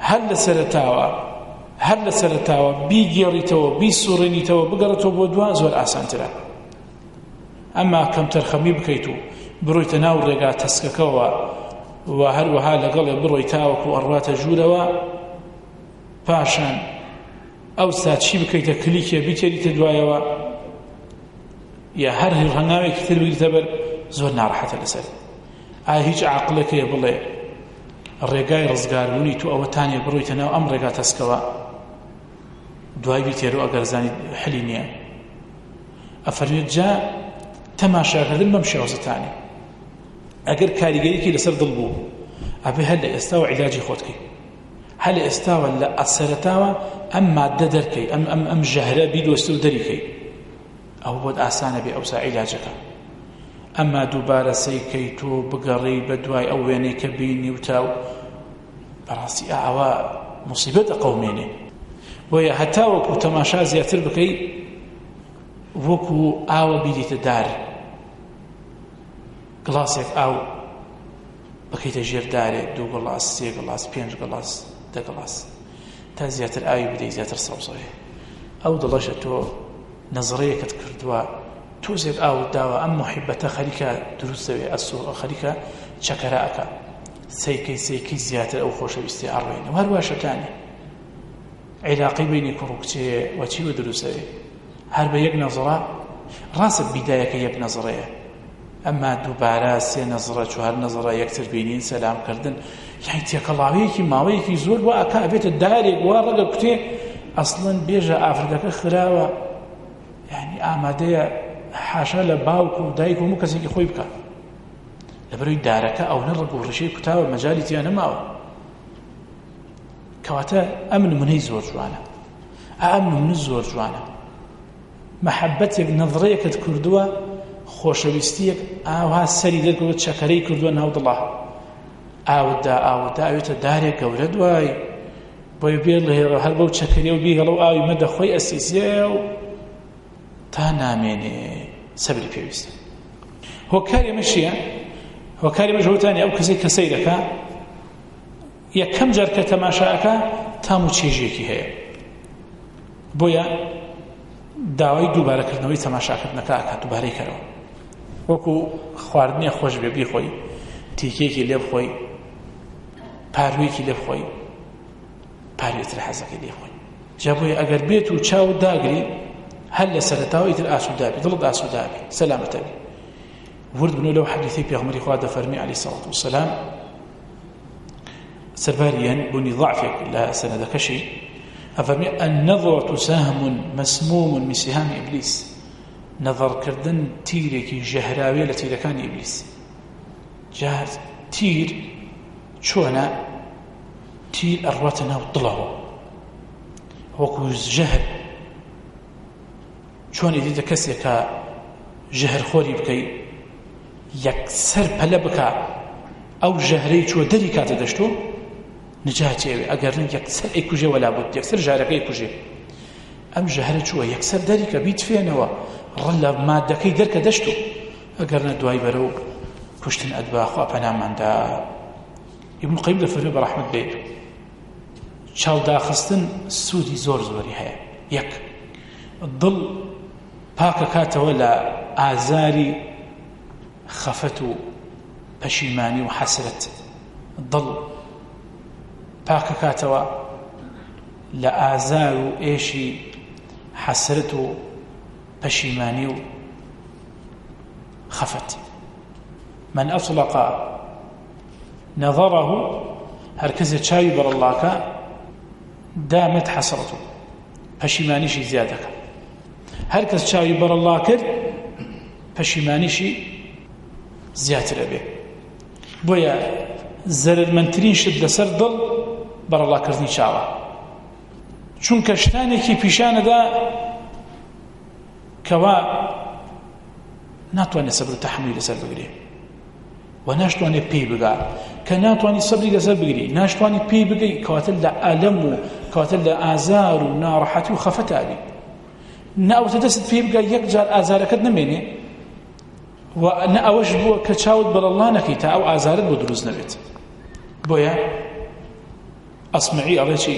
هەر لە سەرەتاوە بیگێڕیتەوە بیسوڕێنیتەوە بگەڕێتەوە بۆ دوا زۆر ئاسانترە ئەمما کەم تەرخەمی بکەیت و بڕۆیتە ناو ڕێگا تەسکەکەەوە و هەروەها لەگەڵێ بڕۆی تاوەکو ئەڕواتە ژوورەوە پاشان ئەو ساچی بکەیتە کلیکێ بیتێریتە دوایەوە یا هەر هەنگاوێکی تر بگریتە بەر زۆر ناڕەحەتە لەسەر ئایا هیچ عاقلەکەیە بڵێ ڕێگای ڕزگاربوونی تو ئەوەتانێ بڕۆیتە ناو ئەم ڕێگا تەسکەوە دوای بیتێرەوە ئەگەر زانی حەلی نییە ئەفەرمێت جا تەماشاکردن بەم شێوازەتانێ ئەگەر کاریگەریەکی لەسەر دڵ بوو ئەبێ هەر لە ئێستاوە عیلاجی خۆتکەی هەر لە ئێستاوە لە ئەسەرەتاوە ئەم مادە دەرکەی ئەم ژەهرە بیدۆستە و دەریکەی ئەو بۆت ئاسانە بێ ئەوسا عیلاجەکە ئەمما دووبارە سەیکەی تۆ بگەڕی بە دوای ئەو وێنەی کە بینی و تاو بەڕاستی ئاوا موسیبەت ئەقەومێنێ بۆیە هەتا وەکو تەماشا زیاتر بکەی وەکو ئاوە بیریتە دار گڵاسێک ئاو بکەیتە ژێر دارێک 2 گڵاس 3 گڵاس 5 گڵاس 10 گڵاس تا زیاتر ئاوی بدەی زیاتر سەوزەوێ ئەو دڵەشە تۆ نەزڕەیەکت کردووە تۆزێک ئاوت داوە ئەم محیبەتە خەریکە دروستەوێ خەریکە چەکەراکە سەیکەی زیاتر ئەو خۆشەویستی ئەڕوێنە و هەروە شەتانی عیلاقی بینی کوڕ و کچێ وەچیوە دروستەوێ هەر بە یەک نەزڕە ڕاستە بیدایەکە یەک نەزڕەیە ئەمما دووبارە 3 نەزڕە 4 نەزڕە یەکتر بینین سەلامکردن یعنی تێکەڵاوەیەکی ماوەیەکی زۆر وا ئەکا ئەبێتە دارێک وا ڕەگە کوتێ ئەسڵەن بێژە ئافرەتەکە خراوە یعنی ئامادەیە حاشا لە باوک و دایک و هەموو کەسێکی خۆی بکە لەبەرەوەی دارەکە ئەو نەڕق و ڕشەی کوتاوە مەجالی تیان نەماوە کەواتە ئەم نمونەی زۆر جوانە ئەم نمونە زۆر جوانە مەحەبەتێک نەظڕەیەکت کردووە خۆشەویستیەک ئاوا سەری دەرکەوت چەکەرەی کردووە ناو دڵا ئاوتدا ئاوێتە دارێک گەورە دوای بۆی بێت لە هێڵە هەر بەو چەکەریە و بیهەڵە و ئاوی مەدە خۆی ئەسیسیە و تا نامێنێ سەبری پێویستە هۆکاری ئەمەشیە هۆکاری ئەمەش هەوتانی ئەو کەسێک کە سەیرەکە یەکەم جار کە تەماشاکە تام و چێژێکی هەیە بۆیە داوای دووبارەکردنەوەی تەماشاکردنەکە ئاکات دووبارەی کەرەوە وەکو خواردنیە خۆش بێ بیخۆی تیکێکی لێ بخۆی پاروێکی لێ بخۆی پاروێتر حەزەکەی لێ خۆی جا بۆیە ئەگەر بێت و چاو داگری هەر لە سەرەتاوە ئیتر ئاسوودابی دڵت ئاسوودابی سەلامەتەبی ورد بنو لەو حەدیثەی پێغەمبەری خوا دەفەرمی عەلەیهی سەڵاتو وەسەلام سەرباریان بوونی ضعفێک لە سەنەدەکەشی ئەفەرمی النظرة سهم مسموم من سهام إبليس نظرکردن تیرێکی ژەهراوێ لە تیرەکانی ئیبلیس جا تیر چۆنە تیر ئەڕواتە ناو دڵەوە وەکو ژەهر چۆن دیتە کەسێک کە ژەهرخۆری بکەی یەکسەر پەلە بکە ئەو ژەهرەی چوە دەری کاتە دەشتۆ نجاتێوێ ئەگەر نە یەکسەر ئەیکوژێ وەلا بوت یەکسەر ژارەکەی کوژێ ئەم ژەهرە چووە یەکسەر دەری کە بیتفێنەوە ڕەن لە مادەکەی دەرکە دەشتۆ ئەگەر نە دوای بەرەو کوشتن ئەدبا خوا پەناماندا ئیبن قەیم دەفەرمێ بە ڕەحمەت بێت چاوداخستن سوودی زۆر زۆری هەیە یەک دڵ پاکە کاتەوە لە ئازاری خەفەت و پەشیمانی و حەسرەت دڵ پاکە کاتەوە لە ئازار و ئێشی حەسرەت و پەشیمانی و خەفەت من أطلق نظره هەر کەسێ چاوی بەرەڵاکە دامت حەسرەته پەشیمانیشی زیادەکە هەر کەس چاوی بەرەڵا کرد پەشیمانیشی زیاترە بێ بۆیە زەرمەندترین شت لەسەر دڵ بەرەڵاکردنی چاوە، چونکە شتانێکی پیشانەدا کەوا ناتوانێت سەبر و تەحمولی لەسەر بگرێ و ناشتوانێت پێی بگات، کە ناتوانی سەبری لەسەر بگری، ناشتوانی پێی بگەی، کەواتە لە ئەلەم و کەواتە لە ئازار و ناڕەحەتی و خەفەتابی، ناوتە دەست پێی بگای یەک جار ئازارەکەت نمێنێ و نە ئەوەش بووە کە چاوت بەرەڵا نەکەی تا ئەو ئازارت بۆ دروست نەبێت. بۆیە ئەسمعی ئەڵێ چی؟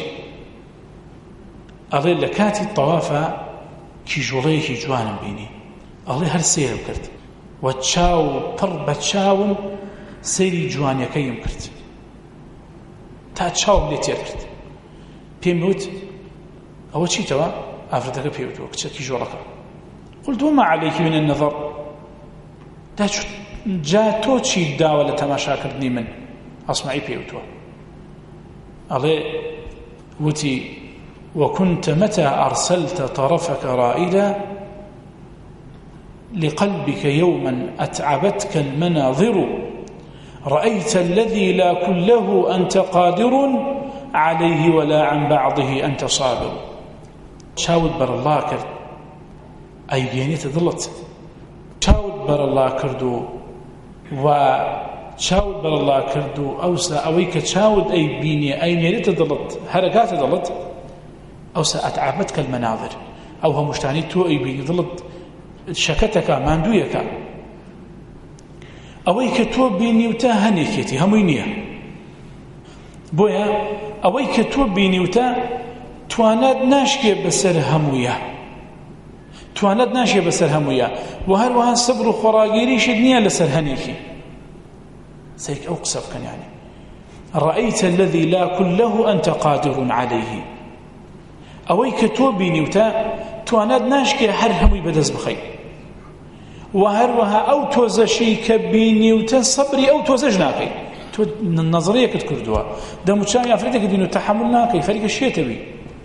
ئەڵێ لە کاتی تەوافە کیژۆڵەیەکی جوانم بینی، ئەڵێ هەر سێرم کرد و چاو پڕ بە چاوم سەیری جوانیەکەیم کرد تا چاوم لێ تێر کرد. پێم وت ئەوە چیتەوە؟ ئافرەتەکە پێوتەوە کچە کیژۆڵەکە. قلت وما عليك من النظر؟ جا تۆ چی داوە لە تەماشاکردنی من؟ ئەسمعی پێوتوە. ئەڵێ وتی وكنت متى أرسلت طرفك رائدا لقلبك يوما أتعبتك المناظر رأيت الذي لا كله أنت قادر عليه ولا عن بعضه أنت صابر. شاود بر الله كرد أي بيانيت ظلت، شاود بر الله كردو و شاود بر الله كردو أوسا أويك شاود أي بيني أي نيريت ظلت حركات ظلت أوسا أتعبتك المناظر أو هم مشتاني تو أي بيني ظلت شكتك ماندويك ئەوەی کە تۆ بینیوتە هەنێکێتی هەمووی نییە. بۆیە ئەوەی کە تۆ بینیوتە توانات ناشکێ بەسەر هەموویە، توانات ناشێ بەسەر هەموویە و هەروەها سەبر و خۆڕاگیریشت نییە لەسەر هەنێکی. سەیک ئەو قسە بکەن یعنی رأيت الذي لا كله أنت قادر عليه. ئەوەی کە تۆ بینیوتە توانات ناشکێ هەر هەمووی بەدەست بخەی و هەروەها ئەو تۆزەشی کە بینیوتە سەبری ئەو تۆزەش ناکەی. تۆ نەزەرەیەکت کردووە دەموچاوی ئافرەتێکت بینی و تەحەمل ناکەی خەریکە شێتەوی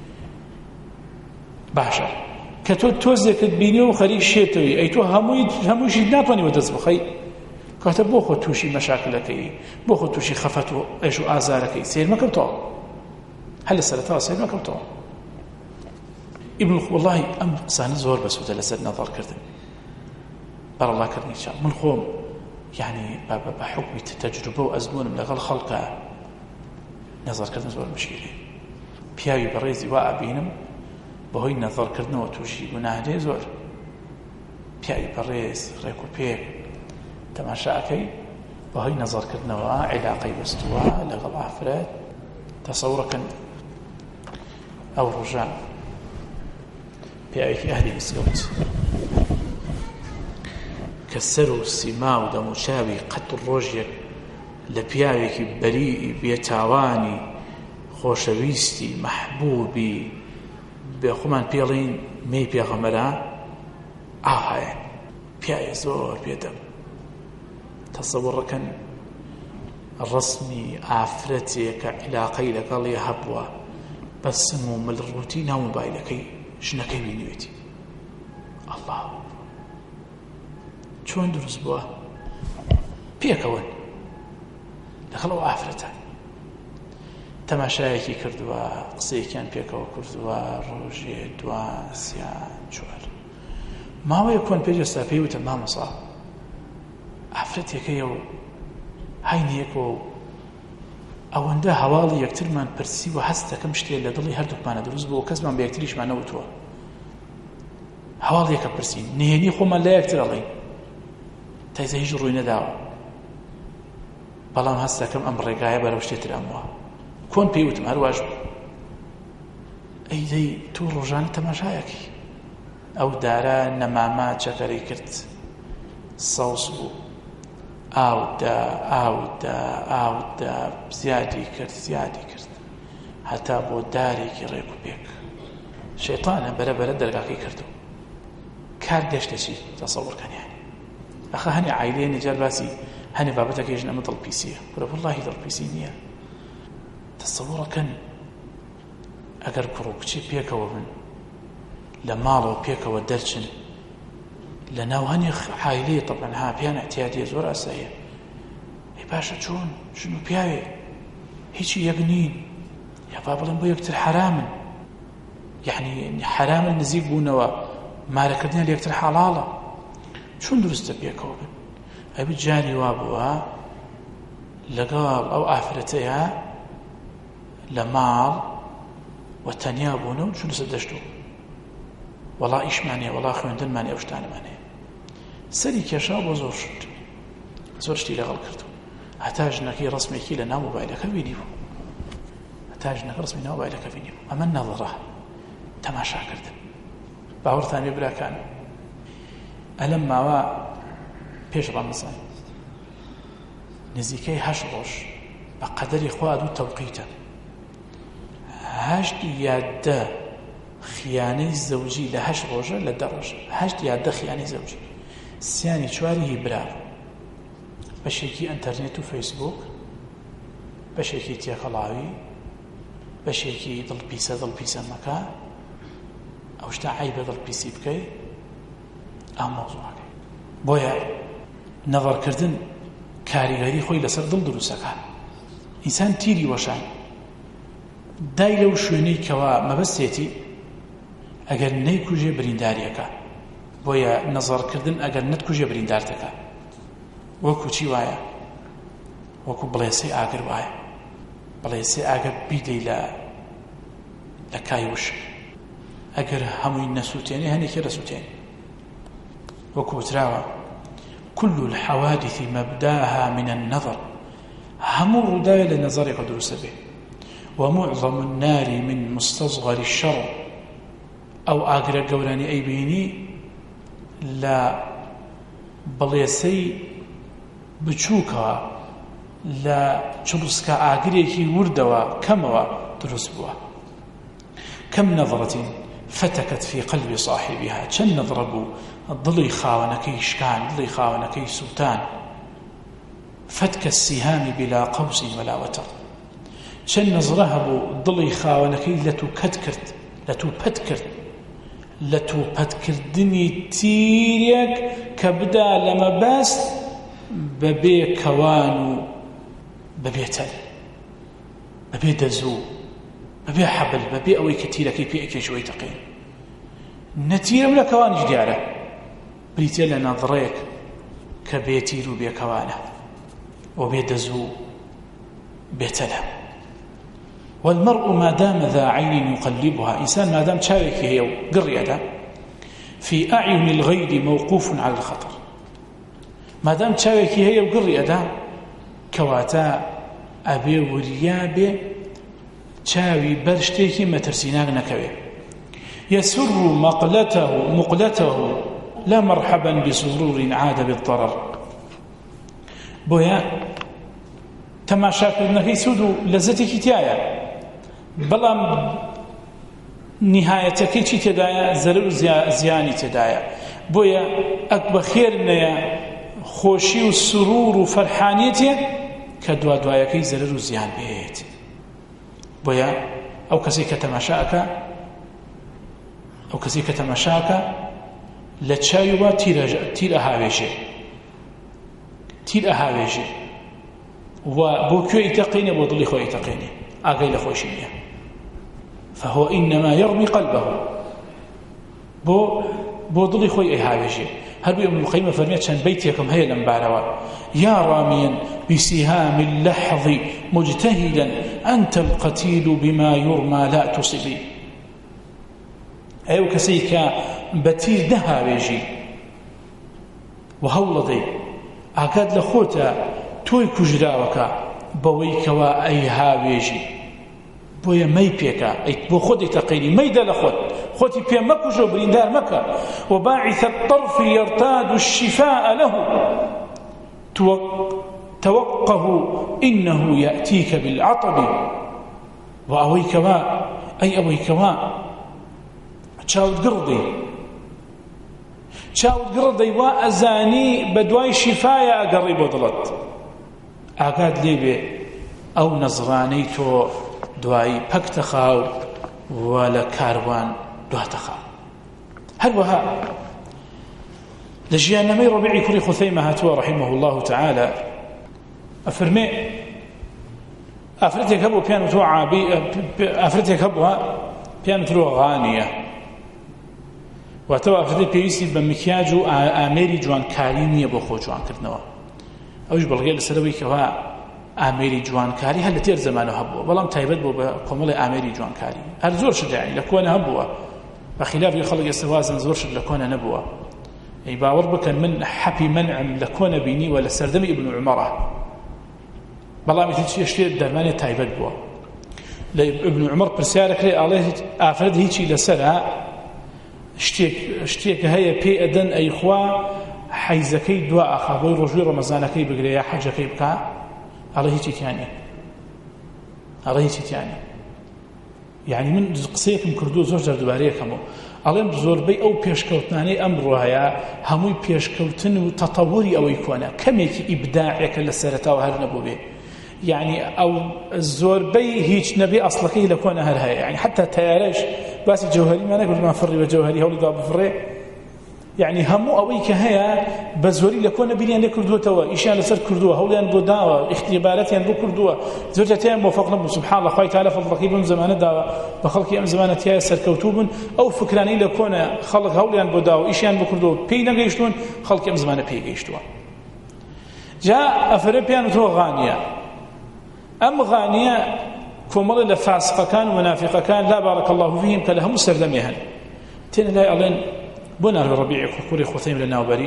باشە، کە تۆ تۆزێکت بینی و خەریک شێتەوی ئەی تۆ هەموویشی ناتوانانی بەدەست بخەی، کاتە بۆ خۆ تووشی مەشاکلەکەی، بۆ خۆ تووشی خەفەت و ئێش و ئازارەکەی سیر مەکەوتەوە، هەر لە سەرەتاوە سیر مەکەوتەوە. ئیبن وەڵڵاهی ئەم قسانە زۆر بەسوودە لەسەر نەزەرکردن بەرەڵاکردنی چاو. من خۆم یعنی بە حکمی تەجروبە و ئەزمونم لەگەڵ خەڵکە نەزەرکردن زۆر مشکلێ. پیاوی بەڕێزی وا ئەبینم بەهۆی نەزەرکردنەوە تووشی گوناهێ زۆر، پیاوی بەڕێز ڕێک و پێک تەماشاکەی بەهۆی نەزەرکردنەوە عیلاقەی بەستووە لەگەڵ ئافرەت. تەسەوڕەکەن ئەو ڕۆژە پیاوێکی ئەهلی مسکەوت کە سەر و سیما و دەموچاوی قەت و ڕۆژێک لە پیاوێکی بەریئی بێتاوانی خۆشەویستی مەحبوبی بێ خۆمان پێڵین مەی پێغەمبەرە ئاهایە پیاوێ زۆر بێدەم. تەسەوڕەکەن ڕسمی ئافرەتێک کە عیلاقەی لەگەڵی هەبووە بە سم و ملڕووتی ناو مۆبایلەکەی ژنەکەی بینیوێتی. ئەڵڵاه چۆن دروست بووە؟ پێکەوەن لەگەڵ ئافرەتە تەماشایەکی کردووە، قسەیەکیان پێکەوە کردووە، ڕۆژێ دوان سیان چوار ماوەیە کۆن پێجەستا پێی وتە مامەسا ئافرەتێکەیە و هاینیەکەوە و ئەوەندە هەواڵی یەکترمان پرسی و هەست دەکەم شتێ لە دڵی هەردووکمانە دروست بووە و کەسمان بە یەکتریشمان نەوتووە. هەواڵیەکە پرسین نهێنی خۆمان لە یەکتر ئەڵێین تایزە هیچ ڕووی نەداوە، بەڵام هەست دەکەم ئەم ڕێگایە بەرەو شتێتر ئەمووە. کۆن پێی وتم هەرواش بوو ئەی دەی تۆ ڕۆژانە تەماشایەکی ئەو دارە نەمامە چەکەرەی کرد سەوز بوو ئاودا زیادی کرد هەتا بۆ دارێکی ڕێک و پێک. شەیطانە بەرەبەرە دەرگاکەی کردو کار گەشتە چی تەسەوڕکەنیان ئەخە هەنێ عایلەیە نەجار باسی هەنێ بابەتەکەیژن ئەمە دڵپیسیە کورە وەڵڵاهی دڵپیسی نییە. تەسەوڕەکەن ئەگەر کوڕ و کچی پێکەوە بن لە ماڵەوە پێکەوە دەرچن لە ناو هەنێ عایلەیە تەبەن ها پێیان احتیاجیە زۆر ئاساییە باشە چۆن ژن و پیاوێ هیچی یەک نین یا با بڵێن بۆ یەکتر حرامن یعنی حرامن نزیک بوونەوە مارەکردنیان لە یەکتر حەڵاڵە چۆن دروستە پێکەوە بن ئەبێت جانی وا بووە لەگەڵ ئەو ئافرەتەیە لە ماڵ و تەنیا بوونە و چونە سەر دەشت و وەڵا ئیشمانەیە وەڵا خوێندنمانێ ئەو شتانمانەیە سەری کێشا بۆ زۆر شتی لەگەڵ کردو هەتا ژنەکەی ڕسمێکی لە ناو مۆبایلەکە بینی بوو هەتا ژنەکە ڕسمی ناو مۆبایلەکە بینی بوو ئەمە نەڵڕە تەماشاکردن باوەڕتان لێ براکان ئەلەم ماوە پێش ڕەمەزان نزیکەی 8 ڕۆژ بە قەدەری خوا دوو تەوقیتە 8 یا 10 خیانەی زەوجی لە 8 ڕۆژە لە 10 ڕۆژە 8 یا 10 خیانەی زەوجی سیانی چواری هیبرا بەشێکی ئەنتەرنێت و فەیسبوک بەشێکی تێکەڵاوی بەشێکی دڵپیسە مەکە ئەو شتا عیبە دڵپیسی بکەی ئەم مەوزوعەکەی بۆیە نەڤەڕکردن کاریگەری خۆی لەسەر دڵ دروستەکە ئینسان تیری وەشان دای لەو شوێنەی کەوا مەبەستێتی ئەگەر نەیکوژێ برینداریەکە بۆیە نەزەڕکردن ئەگەر نەتکوژێ بریندارتەکە وەکو چی وایە وەکو بڵێسەی ئاگر وایە بڵێسەی ئاگر بیدەی لە کای وشک ئەگەر هەمووی نەسووتێنێ هەنێکی دەسووتێنێ وەکو وتراوە كل الحوادث مبداها من النظر همو رداية لنظر قدرس به ومعظم النار من مستصغر الشر أو آقر قولاني أي بيني لا بليسي بچوكا لا چلسكا آقريكي وردوا كموا درس بوا كم نظرة فتكت في قلب صاحبها چن نضربوا ضلي خاونكي شكان ضلي خاونكي سوتان فتك السهام بلا قوس ولا وتر چن نظرهبوا ضلي خاونكي لتو پتكردني تيريك كبدا لما باس ببي كوانو ببي تل ببي دزو ببي حبل ببي أوي كتيركي بيئك شوي تقين نتيرة ولا كوانج دياره بريتيلا نظريك كبيتيرو بيكوانه وبيدزو بيتله والمرء ما دام ذا عين يقلبها إنسان ما دام شارك هي قرية في أعين الغير موقوف على الخطر ما دام شارك هي قرية كواتا أبي وريابي شاوي برشتيكي ما ترسيناك نكوي يسر مقلته لا مرحبا بسرور عاد بالضرر بويا تماشاكرنكي سودو لذتك تيايا بلام نهايتك چی تدايا زرر زياني تدايا بويا اكبر خير نيا خوشي والسرور وفرحانيتي كدوا دواياكي زرر زيان بيت بويا او كسي كتماشاك لتشايوا تير أهاويجي وبوكو يتقيني وضلي خو يتقيني أقيل خوشيني فهو إنما يرمي قلبه بو ضلي خو يهاويجي هل ابن القيم فرميت شان بيتكم هي لمباروا يا راميا بسهام اللحظ مجتهدا أنت القتيل بما يرمى لا تصبي أيو كسيكا بتير دهاويجي وهولدي أكاد لخوتا توي كجراوكا بويكوا أي هاويجي بويا مي بيكا أي بو خودي تقيني ميدا لخوت خوتي بيا مكوجو بريندار مكا وباعث الطرف يرتاد الشفاء له توقه إنه يأتيك بالعطب وأويكوا أي أويكوا چاوت قرضي وأزاني بدواي شفايا أقرب وضلت أقاد لي أو نظرانيتو دواي بكتخاو ولا كاروان دواتخاو هل وها لجيان نمي ربيعي كري خثيمة هاتوا رحمه الله تعالى أفرمي أفرتك أبو بيان تو عابي أفرتك أبوها بيان تو غانية واتو أفرتك بيوسي بمكياج آميري جوان كارينية بخو جوان كردنوا أوش بلغي لسروي كوا آميري جوان كاري هل تير زمانه هبوا بلام تايبت بو بقمل آميري جوان كاري هل زور شد يعني لكون هبوا بخلاف يخلق استوازن زور شد لكون نبوا أي باور بكن من حبي منعم لكون بيني ولا سردمي ابن عمره بلام يشتي درماني تايبت بوا ابن عمر برسالك لي عليه آفرد هيجي لسرها اشتيك هيا بي أدن أي خوا حيزكي دواء أخابوي رجوي رمضانكي بقريا حجكي بكا عليه تيتياني عليه تيتياني يعني من قصيكم كردو زور جردواريكمو عليهم زوربي أو بيشكوتناني أمر هيا هموي بيشكوتن وتطوري أو يكون كميك إبداعك لسرتا وهر نبوبي يعني أو الزوربي هيج نبي أصلكي لكون هر هيا يعني حتى تياريش بس الجوهري ما نقول ما فري وجوهري هولي ضاب فري يعني همو أويك هيا بزوري لكون بيني كردوه توا إيشان لسر كردوه هوليان بوداوا اختباراتيان بو كردوه زوجتين موفقنا سبحان الله خوي تعالى فضلك يبن زمان داوا بخلقي أم زمانتيا سر كوتوبن أو فكراني لكون خلق هوليان بوداوا إيشان بو كردوه بينا جيشتون خلقي أم زمان بي جيشتوا جاء أفريبيان تو غانية أم غانية كومل لفاسق كان ومنافق كان لا بارك الله فيهم كلهم سردميهن تين لا يعلن بنا الربيع كوري خوثيم لنا وبري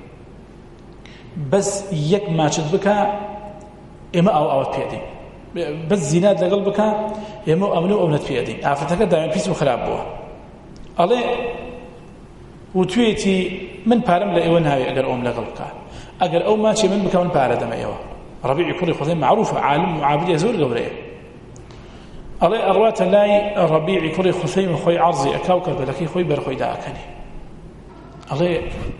بس يك ما شد بك إما أو بيدي بس زينات لقلبك إما أمنو أو نت بيدي عفتك دائما في اسم خراب بوه عليه وتويتي من بارم لإيوان هاي أجر أم لقلبك أجر أو ما شيء من بك من بارد ما إيوه ربيع كوري خوثيم معروفة عالم وعابد يزور قبره عليه أروات لاي ربيع كوري خوثيم خوي عرضي أكاوكر بلكي خوي برخوي داكني عليه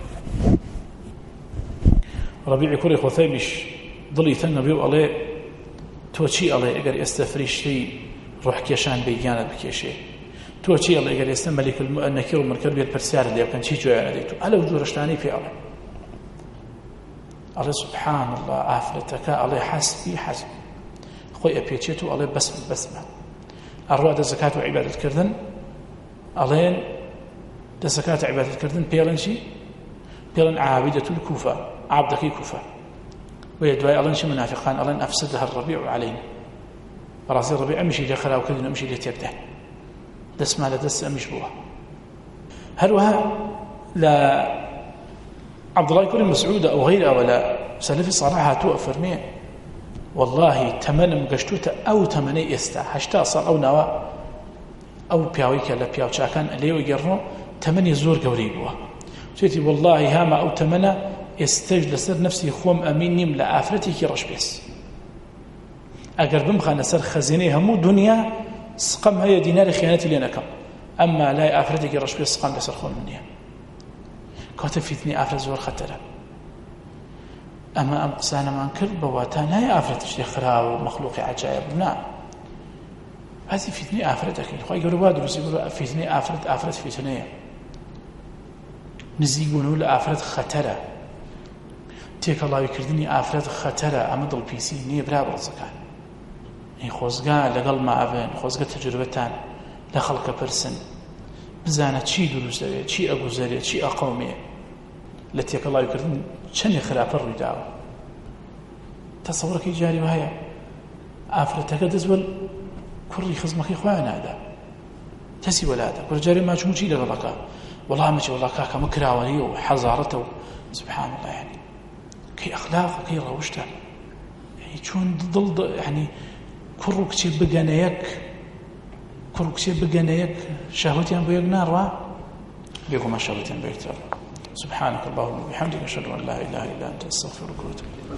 ربيع كوري خوثيمش ضلي تنبيو عليه توشي عليه اگر استفريش شي روح كيشان بيجانا بكيشي توشي عليه اگر استملك النكير والمنكر بالبرسار اللي كان شي جوعنا ديتو على وجوه رشتاني في عليه عليه سبحان الله عافلتك عليه حسبي خوي ابيتشيتو عليه بسمه الرواد الزكاة وعبادة كردن عليه زكاة عبادة كردن بيلن شي بيلن عابدة الكوفة عبدك كوفة ويدواي ألن شي منافقان ألن أفسدها الربيع علينا راسي الربيع أمشي لخلا وكذن أمشي لتبته دس ما لدس أمش بوها هلوها لا عبد الله يكون مسعود أو غيره ولا سلفي صراحة توقف فرمية والله تمن مقشتوت أو تمني إستا حشتا صار أو نوا أو بياويك لا بياو شاكان اللي يقرنو تمني زور قوري بوا شيتي والله هاما أو تمنى استجل سر نفسي خوم أمينيم لآفرتي كي رش بيس أقر بمخان سر خزيني همو دنيا سقم هي دينار خيانتي لنكم أما لا آفرتي كي رش بيس سقم لسر خوم منيا كاتب فيتني آفرت زور خطرة أما أم قصانا ما انكر بواتان هاي آفرتش يخرا ومخلوق عجائب نعم هذه فيتني آفرتك الخوي يقولوا بادرس يقولوا فيتني آفرت فيتنية نزيقون ولا آفرت خطرة تيك الله يكردني آفرت خطرة أمد البيسي نية برابر الزكاة يعني خوزقا لقل ما أبين خوزقا تجربتان لخلق برسن بزانة چي دروس داري چي أبو زاري چي أقومي لتيك الله يكردني چني خلاف الرداء تصورك يجاري وهي آفرتك دزول كل خزمك إخوانا هذا تسي ولا هذا ورجال ما شو مشي لغلقه والله مشي والله كاكا مكراوني وحزارته سبحان الله يعني كي أخلاقه كي روشته يعني شون ضل يعني كروك شيء بجنايك شهوتين بيق نار بيقوم ما شهوتين بيقتر سبحانك اللهم وبحمدك أشهد أن لا إله إلا أنت أستغفرك وأتوب إليك